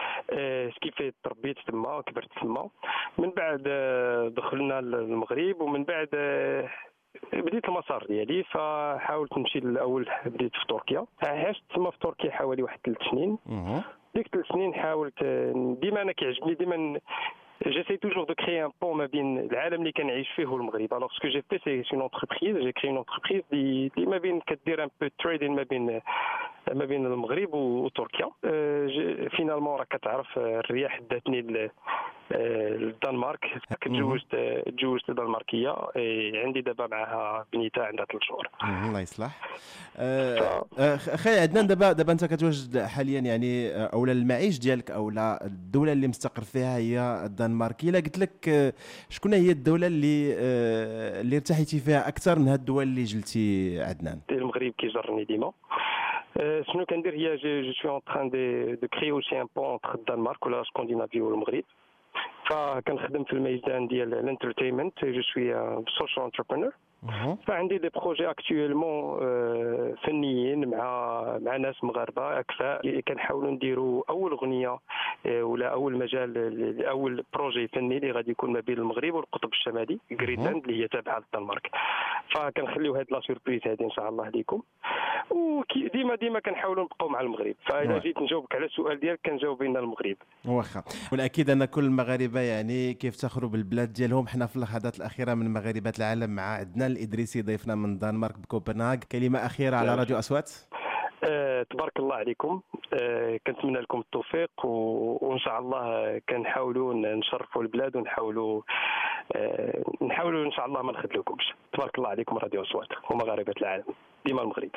كيف تربيت تما وكبرت تما. من بعد دخلنا للمغرب، ومن بعد بديت المسار ديالي، فحاولت نمشي الاول، بديت في تركيا، عشت تما في تركيا حوالي واحد ثلاث سنين. ديك ثلاث سنين حاولت ديما، انا كيعجبني ديما j'essaie toujours de créer un pont ما بين العالم اللي كنعيش فيه والمغرب. alors ce que j'ai fait c'est une entreprise, j'ai créé une entreprise اللي ما بين كدير un peu trading ما بين ما بين المغرب وتركيا. فينالمون راك كتعرف الرياح داتني للدنمارك، تزوجت تزوجت دنماركيه، عندي دابا معها بنيته عندها ثلاث شهور. الله يصلح. اخي عدنان، دابا دابا انت كتواجد حاليا يعني اولا المعيش ديالك اولا الدوله اللي مستقر فيها هي الدنمارك. الا قلت لك شكون هي الدوله اللي اللي ارتحيتي فيها اكثر من هاد الدول اللي جلتي عدنان؟ المغرب كيجرني ديما. شنو كندير هي جو سوي اون تران دو دو كري اوسي ان بون انتر الدنمارك ولا سكاندينافيا والمغرب. فكنخدم في الميدان ديال الانترتينمنت، جو سوي سوشيال انتربرونور. فعندي دي بروجي اكطويلمون فنيين مع مع ناس مغاربه اكفاء. كنحاولوا نديروا اول اغنيه ولا اول مجال اول بروجي فني اللي غادي يكون ما بين المغرب والقطب الشمالي غرينلاند اللي هي تابعه للدنمارك. فكنخليو هاد لا سوربريز هذه ان شاء الله ليكم، وديما ديما كنحاولوا نبقاو مع المغرب. فاذا جيت نجاوبك على السؤال ديالك كنجاوب بين المغرب. واخا، والاكيد ان كل المغاربه يعني كيفتخروا بالبلاد ديالهم. حنا في اللحظات الاخيره من مغاربه العالم مع عدنان الادريسي ضيفنا من الدنمارك بكوبنهاغ. كلمه اخيره على راديو اصوات. أه تبارك الله عليكم. أه كنتمنى لكم التوفيق و... وان شاء الله كنحاولوا نشرفوا البلاد ونحاولوا أه نحاولوا ان شاء الله ما نخذلوكمش. تبارك الله عليكم راديو اصوات ومغاربه العالم ديما المغرب.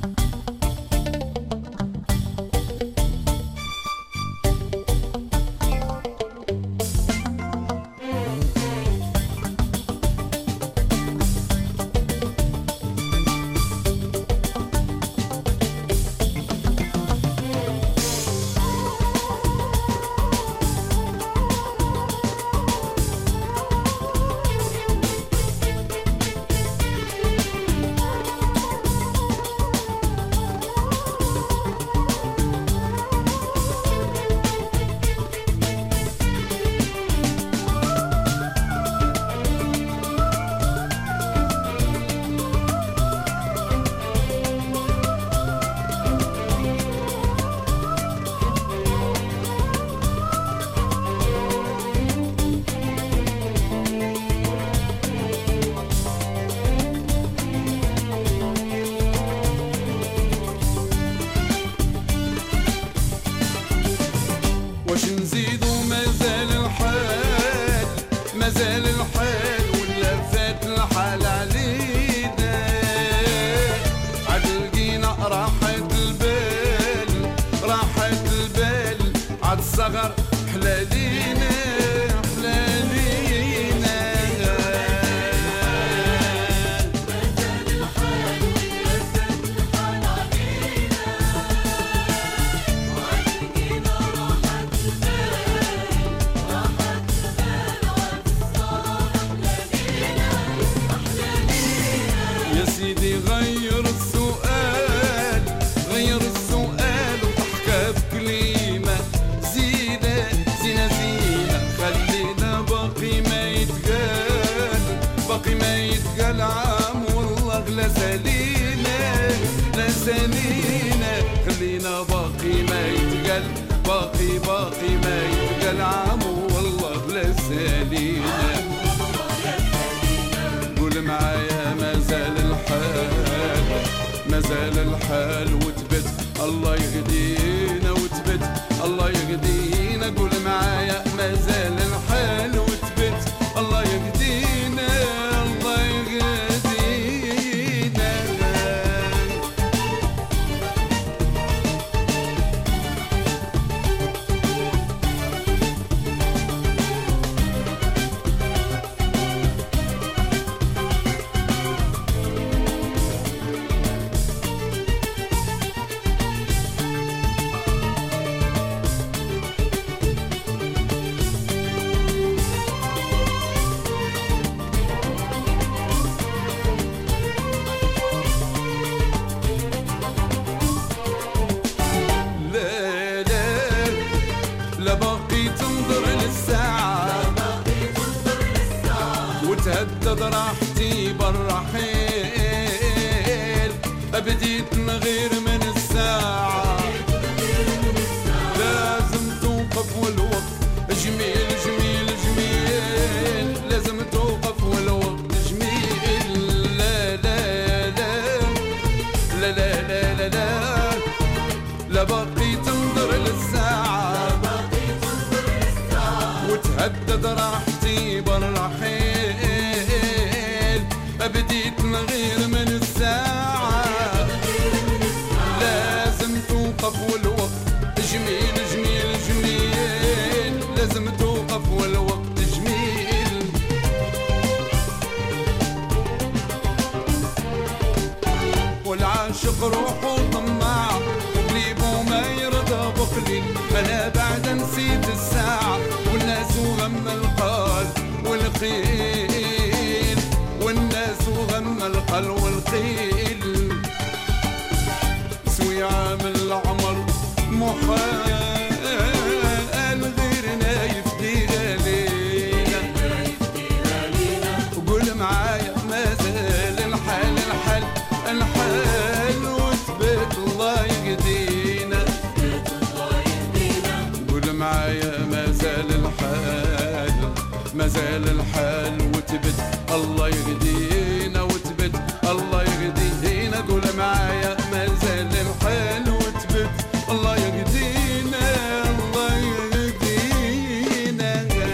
واش نزيدو مازال الحال مازال الحال ولا فات الحال علينا عاد لقينا راحة البال راحة البال عاد الصغر حلالينا غير السؤال غير السؤال وضحكة بكلمة زينة زينة زينة خلينا باقي ما يتقال باقي ما يتقال عام والله لا سالينا لا سالينا خلينا باقي ما يتقال باقي باقي ما يتقال عام والله لا سالينا. قول معايا مازال الحال مازال الحال وتبت الله يهدينا وتبت الله يهدينا. قول معايا مازال الحال وتبت الله يهدينا الله يهدينا. وتهدد راحتي بالرحيل بديت نغير من الساعة لازم توقف والوقت جميل جميل جميل لازم توقف والوقت جميل. لا لا لا لا لا لا لا لا لا باقي تنظر للساعة وتهدد راحتي بالرحيل بديت نغير من الساعة لازم توقف والوقت جميل جميل جميل لازم توقف والوقت جميل. والعاشق روحه طماع وقليبه ما يرضى بقليل. أنا بعد نسيت الساعة والناس وغم القال والقيل والناس وغم الحل والقيل سوي عامل العمر محال غيرنا يفديها لينا وقول معايا مازال الحال الحال الحال وثبت الله يهدينا قول معايا مازال الحال مازال الحال وثبت الله يهدينا وثبت الله يهدينا قول معايا مازال الحال وثبت الله يهدينا الله يهدينا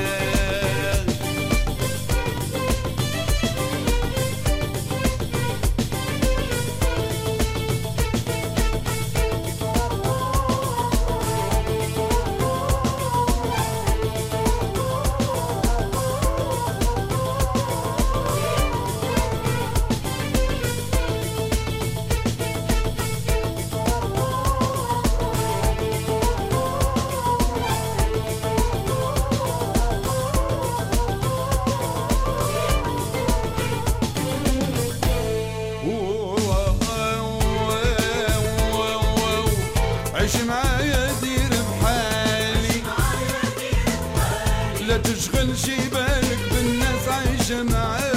عيش معايا دير بحالي لا تشغلش بالك بالناس عايشة معايا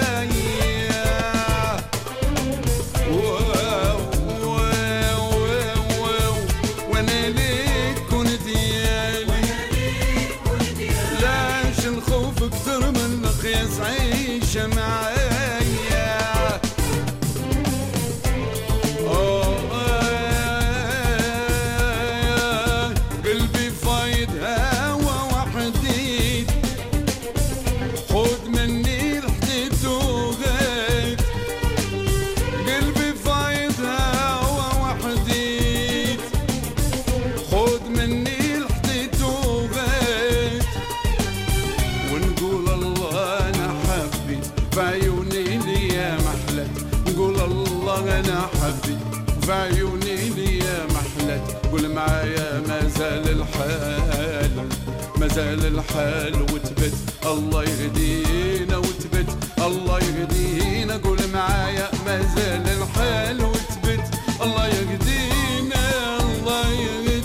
وانا ليك كون ديالي لاش الخوف اكثر من القياس عايشة معايا بعيوني لي يا محلت قول معايا مازال الحال مازال الحال وثبت الله يهدينا وثبت الله يهدينا قول معايا مازال الحال وثبت الله يهدينا الله يهدينا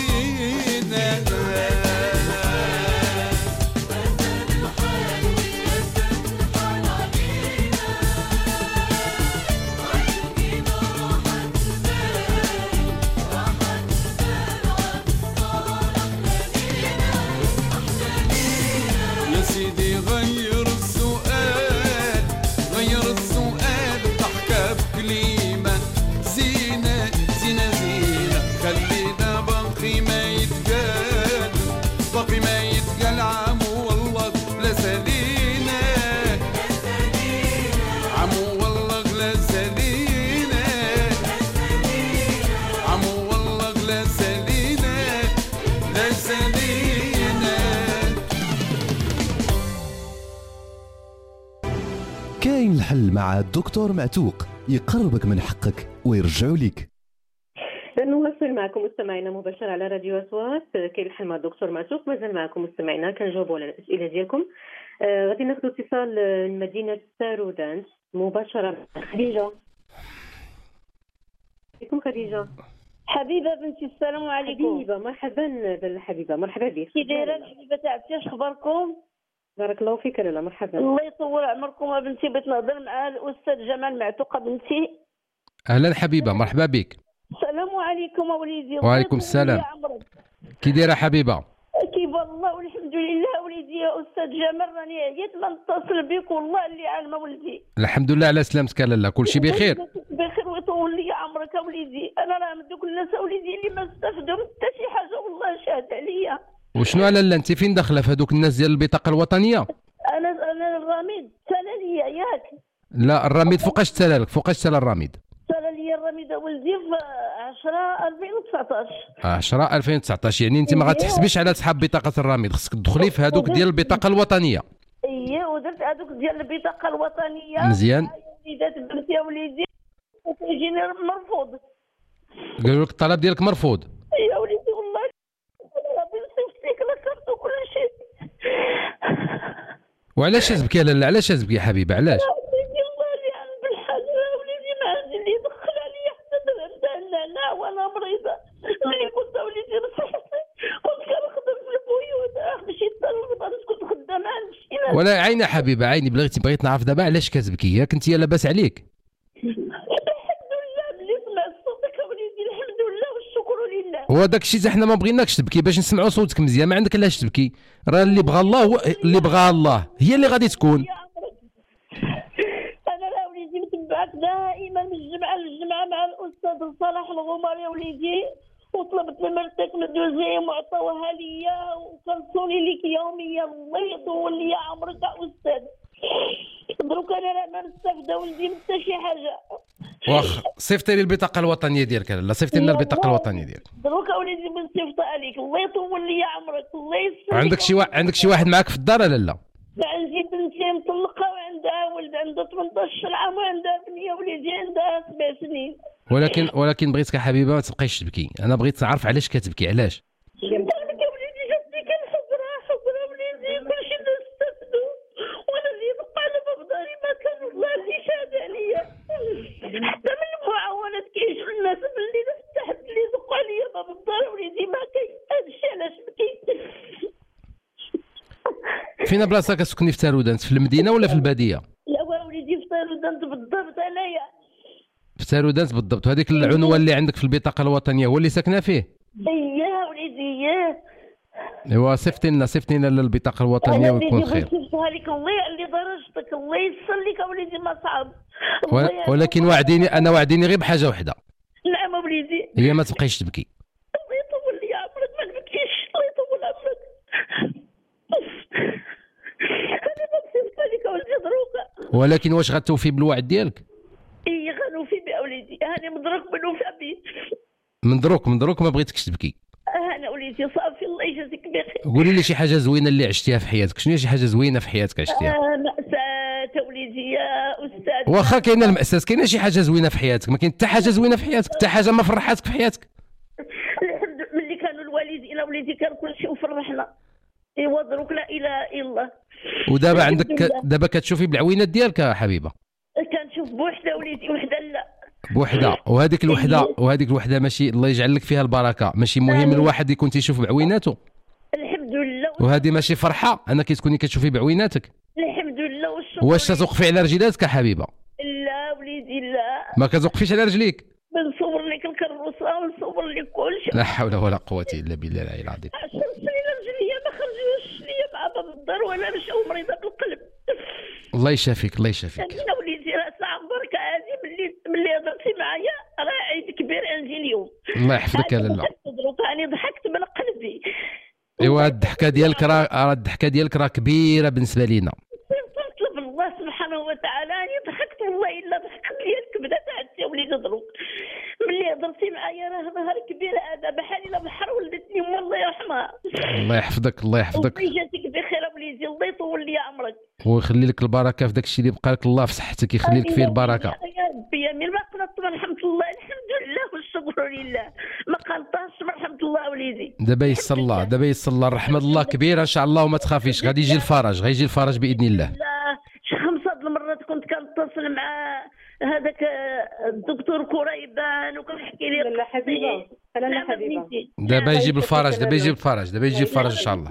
كاين الحل مع الدكتور معتوق يقربك من حقك ويرجعوا لك. نواصل معكم مستمعينا مباشرة على راديو أصوات. كاين الحل مع الدكتور معتوق، مازال معكم مستمعينا كنجاوبوا على الأسئلة ديالكم. آه غادي ناخذ اتصال من مدينة سارودانت مباشرة. خديجة. عليكم خديجة. حبيبه بنتي السلام عليكم. حبيبه مرحبا الحبيبه مرحبا بك. كي دايره الحبيبه تاعتي؟ اش اخباركم؟ بارك الله فيك لاله مرحبا. الله يطول عمركم بنتي. بغيت نهضر مع الاستاذ جمال معتوقه بنتي. اهلا حبيبه مرحبا بك. السلام عليكم وليدي. وعليكم السلام. كي دايره حبيبه؟ كيف والله والحمد لله وليدي. يا استاذ جمال راني عييت ما نتصل بك والله اللي عالمه ولدي. الحمد لله على سلامتك لاله، كل شيء بخير؟ بخير ويطول لي عمرك وليدي. انا راه من دوك الناس وليدي اللي ما استفدوا حتى شي حاجه والله شاهد عليا. وشنو على لاله انت فين داخله في هذوك الناس ديال البطاقه الوطنيه؟ انا انا الرميد سال ليا ياك؟ لا الرميد فوقاش تسال لك؟ فوقاش تسال الرميد؟ سال ليا الرميد ولدي في عشرة ألفين وتسعطاش. عشرة ألفين وتسعطاش يعني انت ما غتحسبيش على سحاب بطاقه الرميد، خصك تدخلي في هذوك ديال البطاقه الوطنيه. اييه ودرت هذوك ديال البطاقه الوطنيه. مزيان. وليدات بنتي يا وليدي وكيجيني مرفوض. قالوا لك الطلب ديالك مرفوض. يا وليدي والله ربي نصيفط لك لاكارت وكل شيء. وعلاش تبكي لاله؟ علاش تبكي يا حبيبه علاش؟ والله اللي عن بالحال ولا عيني حبيبه عيني بغيتي بغيت نعرف دابا علاش كتبكي ياك انت لاباس عليك؟ الحمد لله ملي سمعت صوتك وليدي الحمد لله والشكر لله. هو داك الشيء حنا ما بغيناكش تبكي باش نسمعوا صوتك مزيان ما عندك علاش تبكي راه اللي بغى الله هو اللي بغى الله هي اللي غادي تكون. انا لا وليدي متبعك دائما من الجمعه للجمعه مع الاستاذ صلاح الغمار يا وليدي وطلبت نمرتك من دوزيام وعطاوها ليا وكنصوني ليك يوميا الله يطول لي عمرك استاذ. دروك انا لا ما نستافده ولدي من حتى شي حاجه. واخ صيفطي لي البطاقه الوطنيه ديالك لا صيفطي لنا البطاقه الوطنيه ديالك. دروك وليدي بنصيفط عليك الله يطول لي عمرك الله يسلمك. عندك شي واحد عندك شي واحد معاك في الدار ولا لا؟ عندي بنتي مطلقه وعندها ولد عندها ثمنطاش عام وعندها بنيه وليدي عندها سبع سنين. ولكن ولكن بغيتك حبيبه ما تبقيش تبكي انا بغيت نعرف علاش كتبكي علاش؟ وليدي جاتني كنحضرها حضره وليدي كلشي نستافدو وانا اللي بقى على باب داري ما كان والله اللي شاد عليا حتى من المعاونات كيجيو الناس باللي تحت اللي دقوا عليا باب الدار وليدي ما كاين هادشي علاش بكيت. فين بلاصه كتسكني في تارودانت في المدينه ولا في الباديه؟ لا وليدي في تارودانت بالضبط انايا في تارودانت بالضبط. وهذيك العنوان اللي عندك في البطاقه الوطنيه هو اللي ساكنه فيه؟ اييه وليدي اييه. ايوا صيفطي لنا صيفطي لنا البطاقه الوطنيه ويكون خير. صيفطها لك الله يعلي درجتك الله يسر لك وليدي ما صعب. ولكن وعديني انا وعديني غير بحاجه وحده. نعم وليدي. هي ما تبقيش تبكي. الله يطول لي عمرك ما تبكيش الله يطول عمرك. انا ما صيفطها لك وليدي دروكا. ولكن واش غتوفي بالوعد ديالك؟ اي غنوفي بها وليدي هاني مدروك بنوفي به. من دروك من دروك ما بغيتكش تبكي. انا وليدي صافي الله يجازيك بخير. قولي لي شي حاجه زوينه اللي عشتيها في حياتك شنو هي شي حاجه زوينه في حياتك عشتيها؟ آه مأساة وليدي يا استاذ. واخا كاينه المأساة كاينه شي حاجه زوينه في حياتك ما كاين حتى حاجه زوينه في حياتك حتى حاجه ما فرحاتك في حياتك؟ الحمد ملي كانوا الوالدين وليدي كان كل شيء وفرحنا. ايوا دروك لا اله الا الله. ودابا عندك دابا كتشوفي بالعوينات ديالك حبيبه؟ كنشوف بوحده وليدي وحده لا بوحده وهذيك الوحده وهذيك الوحده ماشي الله يجعل لك فيها البركه ماشي مهم الواحد يكون تيشوف بعويناته. الحمد لله. وهذه ماشي فرحه انك تكوني كتشوفي بعويناتك. الحمد لله والشكر. واش تزوقفي على رجلاتك يا حبيبه؟ لا وليدي لا. ما كتوقفيش على رجليك؟ بنصور لك الكروسه ونصور لك كلشي. لا حول ولا قوه الا بالله العلي العظيم. عشر سنين رجليا ما خرجوش ليا مع باب الدار ولا مشاو مريضه بالقلب. الله يشافيك الله يشافيك. انا وليدي راه ساعه بركه هذه ملي ملي هضرتي معايا راه عيد كبير عندي اليوم. الله يحفظك يا لاله. راني ضحكت من قلبي. ايوا الضحكه ديالك راه الضحكه ديالك راه كبيره بالنسبه لينا. نطلب الله سبحانه وتعالى راني ضحكت والله الا ضحكت لي الكبده تاعتي يا وليدي دروك. ملي هضرتي معايا راه نهار كبير هذا بحال الا بحر ولدتني والله يرحمها. الله يحفظك الله يحفظك. الله يجازيك بخير وليدي الله يطول لي عمرك. ويخلي لك البركه في داك الشيء اللي بقى لك الله في صحتك يخلي لك فيه البركه. يا ربي من ما قنطت رحمه الله الحمد لله والشكر لله ما قنطاش رحمه الله وليدي. دابا يسر الله دابا يسر الله رحمه الله كبيره ان شاء الله وما تخافيش غادي يجي الفرج غيجي الفرج باذن الله. لا خمسه المرات كنت كنتصل مع هذاك الدكتور كريبان وكنحكي ليه. لا حبيبه انا لا حبيبه دابا يجيب الفرج دابا يجيب الفرج دابا يجيب الفرج ان شاء الله.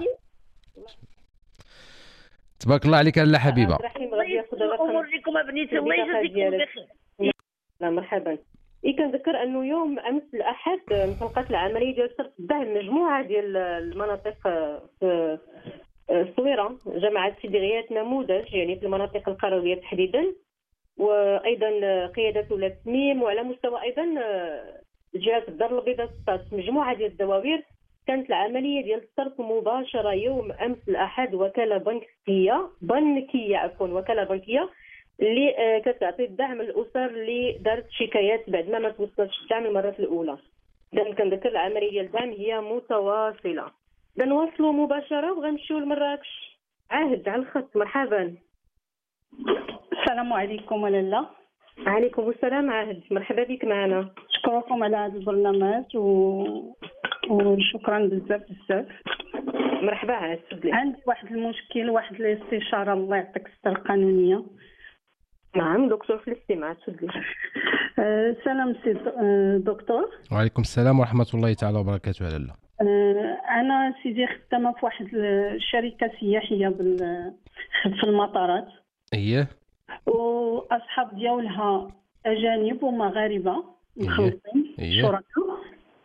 تبارك الله عليك لا حبيبه. الله يسر اموركم ابنيتي الله يجازيكم بخير. لا مرحبا. إيه كنذكر انه يوم امس الاحد انطلقت العمليه ديال سرق الدعم مجموعه ديال المناطق في الصويره جماعه سيدي غياث نموذج يعني في المناطق القرويه تحديدا وايضا قياده ولاة تميم وعلى مستوى ايضا جهه الدار البيضاء مجموعه ديال الدواوير. كانت العمليه ديال السرق مباشره يوم امس الاحد وكاله بنكيه بنكيه عفوا وكاله بنكيه اللي كتعطي الدعم للاسر اللي دارت شكايات بعد ما ما توصلش الدعم المره الاولى. اذا كنذكر العمليه ديال الدعم هي متواصله. نواصلوا مباشره وغنمشيو لمراكش. عاهد على الخط مرحبا. السلام عليكم لاله. وعليكم السلام عاهد مرحبا بك معنا. نشكركم على هذا البرنامج و... وشكرا بزاف بزاف. مرحبا عاهد. عندي واحد المشكل واحد الاستشاره الله يعطيك الصحه القانونيه. نعم دكتور في الاستماع تفضلي. أه سلام سي دكتور. وعليكم السلام ورحمه الله تعالى وبركاته. لاله آه، انا سيدي خدامه في واحد الشركه سياحيه بال- في المطارات، اييه واصحاب ديالها اجانب ومغاربه مخلطين إيه. شركاء،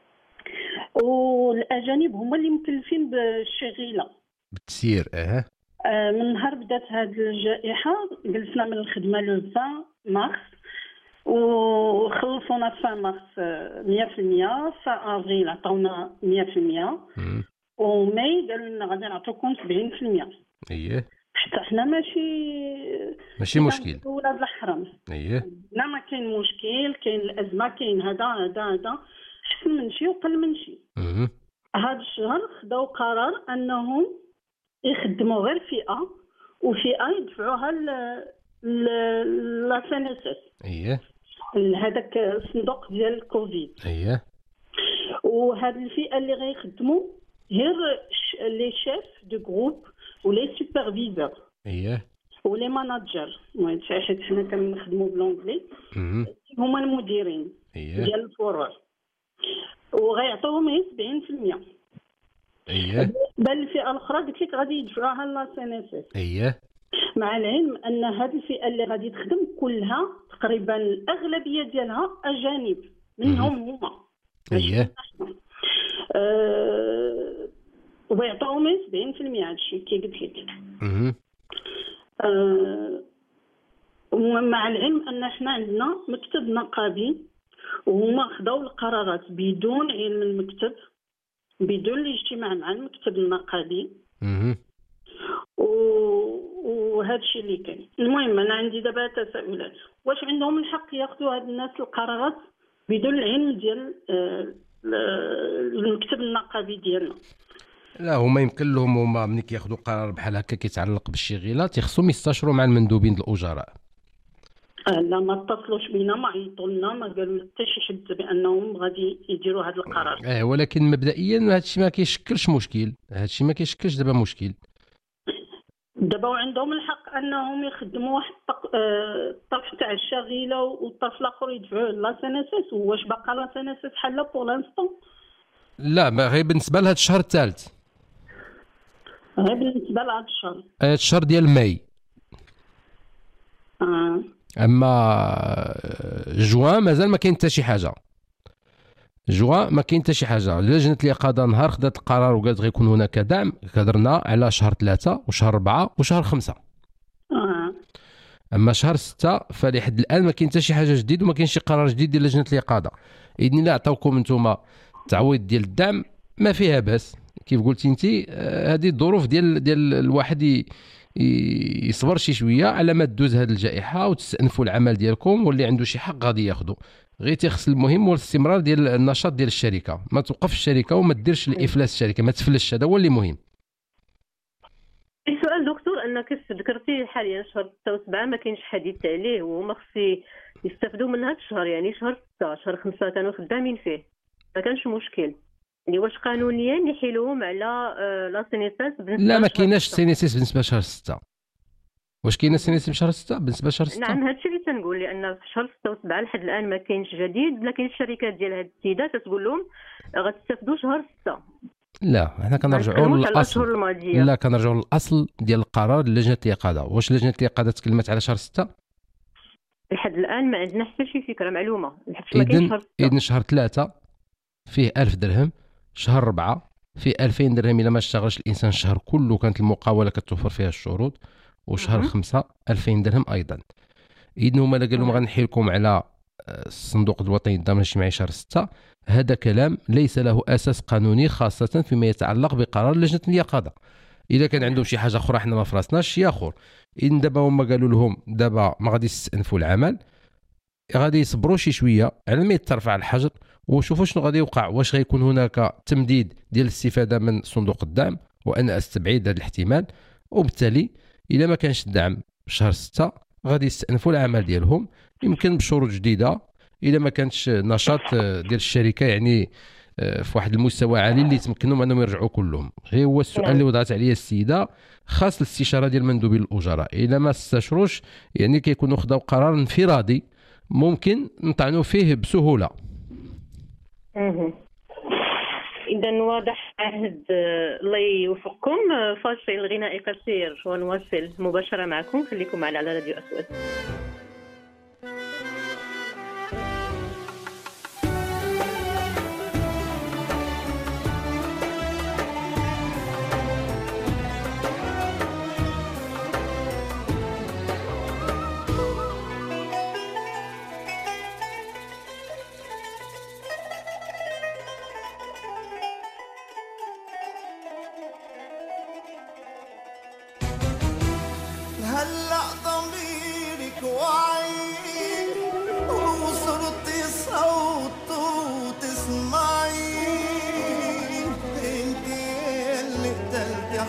والاجانب هما اللي مكلفين بالشغيله. بالتسيير اه آه، من نهار بدات هذه الجائحه جلسنا من الخدمه لو عشرين مارس، وخلصونا في مارس آه، مية في المية، في افريل عطاونا مية في المية، وماي قالوا لنا غادي نعطوكم سبعين في المية. اييه حتى حنا ماشي ماشي مشكل. ولاد الحرام، اييه لا ما كاين مشكل، كاين الازمه، كاين هذا هذا هذا احسن من شي وقل من شي. مهم. هذا الشهر خداو قرار انهم يخدموا غير فئه، وفئه يدفعوها ل لا سي ان اس اس، اييه هذاك الصندوق ديال الكوفيد. اييه وهاد الفئه اللي غيخدموا غير ش- لي شيف دو جروب ولي سوبرفيزور اييه ولي ماناجر، المهم حيت حنا كنخدموا بالونجلي، مهم. هما المديرين اييه ديال الفروع، وغيعطوهم غير سبعين في المية. اييه بل الفئه الاخرى قلت لك غادي يدفعوها لا سي ان اس اس، اييه مع العلم ان هذه الفئه اللي غادي تخدم كلها تقريبا الاغلبيه ديالها اجانب منهم هما. اييه أه ويعطوهم سبعين في المية. هادشي كي قلت لك. مهم. أه ومع العلم ان احنا عندنا مكتب نقابي، وهما خداو القرارات بدون علم المكتب، بدون الاجتماع مع المكتب النقابي، مهم. وهذا الشيء اللي كاين. المهم انا عندي دابا تساؤلات، واش عندهم الحق ياخذوا هاد الناس القرارات بدون العلم ديال آه، المكتب النقابي ديالنا؟ لا هما يمكن لهم هما ملي كياخذوا قرار بحال هكا كيتعلق بالشغيلات يخصهم يستشروا مع المندوبين د الاجراء. آه، لا ما اتصلوش بينا، ما عيطوا لنا، ما قالوا حتى شي حد بانهم غادي يديروا هذا القرار. اه ولكن مبدئيا هذا الشيء ما كيشكلش مشكل، هذا الشيء ما كيشكلش دابا مشكل. دابا وعندهم الحق انهم يخدموا واحد الطق- آه، الطرف تاع الشغيله والطرف الاخر يدفعوا لا سي ان اس اس. واش باقا لا سي ان اس اس حاله بور لانستون؟ لا ما غير بالنسبه لهذا الشهر الثالث، غير بالنسبه لهذا الشهر. هذا الشهر ديال ماي. آه. اما جوان مازال ما كاين حتى شي حاجه، جوان ما كاين حتى شي حاجه. لجنه اليقظه نهار خدات القرار وقالت غيكون هناك دعم، هضرنا على شهر ثلاثة وشهر أربعة وشهر خمسة. آه. اما شهر ستة فلحد الان ما كاين حتى شي حاجه جديد وما كاين شي قرار جديد ديال لجنه اليقظه. باذن الله عطاوكم نتوما تعويض ديال الدعم ما فيها باس. كيف قلتي انت هذه الظروف ديال ديال الواحد ي- ي- يصبر شي شويه على ما تدوز هذه الجائحه وتستأنفوا العمل ديالكم، واللي عنده شي حق غادي ياخذه. غير تيخص المهم هو الاستمرار ديال النشاط ديال الشركه، ما توقفش الشركه وما ديرش الافلاس الشركه، ما تفلسش، هذا هو اللي مهم. السؤال دكتور انك ذكرتي حاليا شهر ستة وسبعة ما كاينش حديث عليه، وهما خص يستافدوا من هذا الشهر، يعني شهر ستة شهر خمسة كانوا خدامين فيه ما كانش مشكل. يعني واش قانونيا يحيلوهم على آه، لا سينيساس؟ لا ما كايناش سينيسيس بالنسبه لشهر ستة. واش كاينه سينيسيس بشهر ستة بالنسبه لشهر ستة؟ نعم هادشي اللي تنقول، لان في شهر ستة وسبعة لحد الان ما كاينش جديد، لكن الشركات ديال هاد السيدات تقول لهم غتستافدوا شهر ستة. لا حنا كنرجعوا كنتكلموش على للاصل. الأشهر الماضية. لا كنرجعوا للاصل ديال القرار لجنه اليقظه. واش لجنه اليقظه تكلمت على شهر ستة؟ لحد الان ما عندنا حتى شي فكره معلومه، لحد ما كاينش اذن شهر ستة. اذن شهر ثلاثة فيه ألف درهم، شهر أربعة فيه ألفين درهم الا ما اشتغلش الانسان الشهر كله كانت المقاوله كتوفر فيها الشروط، وشهر خمسة ألفين درهم ايضا. اذن هما قالوا لهم غنحيلكم على الصندوق الوطني للضمان الاجتماعي شهر ستة. هذا كلام ليس له اساس قانوني، خاصه فيما يتعلق بقرار لجنه اليقظه. اذا كان عندهم شي حاجه اخرى حنا ما فراسناش شي اخر. اذن دابا هما قالوا لهم دابا ما غادي يستأنفوا العمل، غادي يصبروا شي شويه على ما يترفع الحجر وشوفوا شنو غادي يوقع. واش غيكون هناك تمديد ديال الاستفاده من صندوق الدعم، وانا استبعد هذا الاحتمال، وبالتالي اذا ما كانش الدعم شهر ستة غادي يستأنفوا العمل ديالهم يمكن بشروط جديده. اذا ما كانش نشاط ديال الشركه يعني في واحد المستوى عالي اللي يتمكنوا انهم يرجعوا كلهم. غير هو السؤال اللي وضعت عليه السيده خاص الاستشاره ديال مندوبين الاجراء. اذا ما استشروش يعني كيكونوا خداو قرار انفرادي ممكن نطعنوا فيه بسهوله. إذا واضح عهد. الله يوفقكم. فاصل غنائي قصير ونواصل مباشرة معكم. خليكم معنا على راديو أسود. هلأ ضميرك وعي وصرتي صوت وتسمعي، انتي اللي قتلتي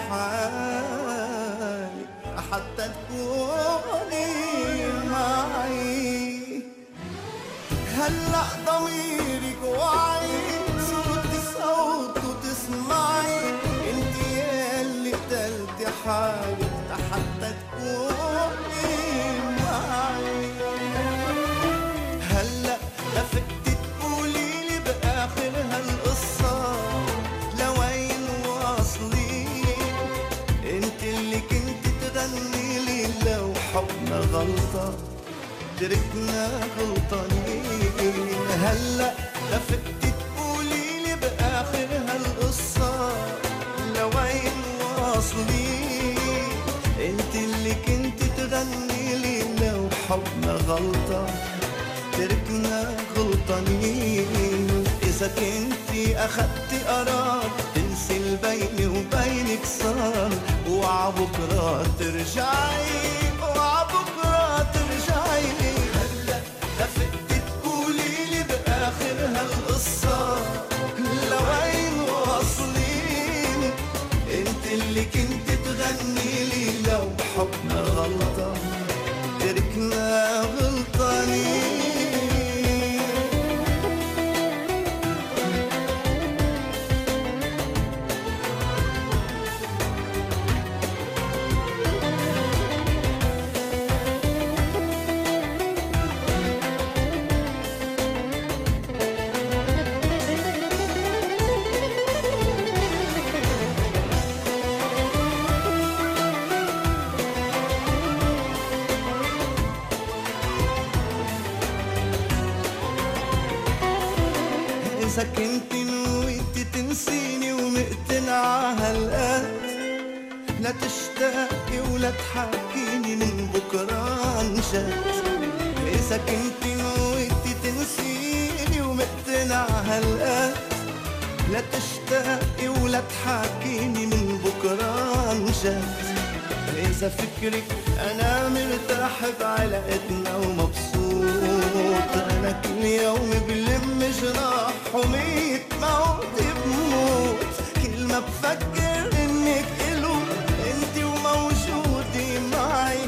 حالي حتى تكوني معي. هلأ ضميرك وعي صرتي صوت وتسمعي، انتي اللي قتلتي حالي حتى تكوني معي. هلا لفتي تقولي لي بآخر هالقصة لوين واصلين، انت اللي كنت تغني لي لو حبنا غلطة تركنا غلطانين. هلا لفتي تقولي لي بآخر هالقصة لوين واصلين، انت اللي كنت تغني لي لو حبنا غلطة تركنا غلطانين. إذا كنتي أخدتي قرار تنسي البيني وبينك صار، وعبكرة ترجعي وعبكرة ترجعي. هلا لفتي تقولي لي بآخر هالقصة لوين واصلين، انت اللي كنت تغني لي لو حبنا غلطة تركنا غلطانين. إذا كنت نويتي تنسيني ومقتنعة هالقد، لا تشتاقي ولا تحكيني من بكرة عن جد. إذا كنت نويتي تنسيني ومقتنعة هالقد، لا تشتاقي ولا تحكيني من بكرة عن جد. إذا فكرك أنا مرتاح بعلاقتنا ومبسوط، أنا كل يوم بلم جراح وميت موت بموت، كل ما بفكر إنك إلو أنتي وموجودة معي.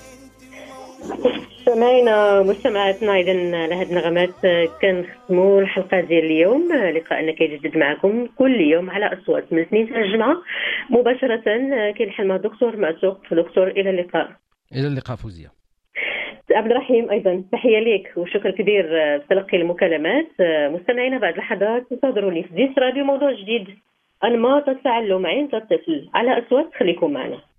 مستمعينا مستمعاتنا، إذا لهاد النغمات كنختموا الحلقة ديال اليوم. لقاءنا كيجدد معكم كل يوم على أصوات من الاثنين حتى الجمعة مباشرة. كينحل مع الدكتور معتوق. دكتور إلى اللقاء. إلى اللقاء فوزية. عبد الرحيم أيضا تحية لك وشكر كبير بتلقي المكالمات. مستمعينا بعد لحظات انتظروني في ديس راديو موضوع جديد، أنماط التعلم عند الطفل على أصوات. خليكم معنا.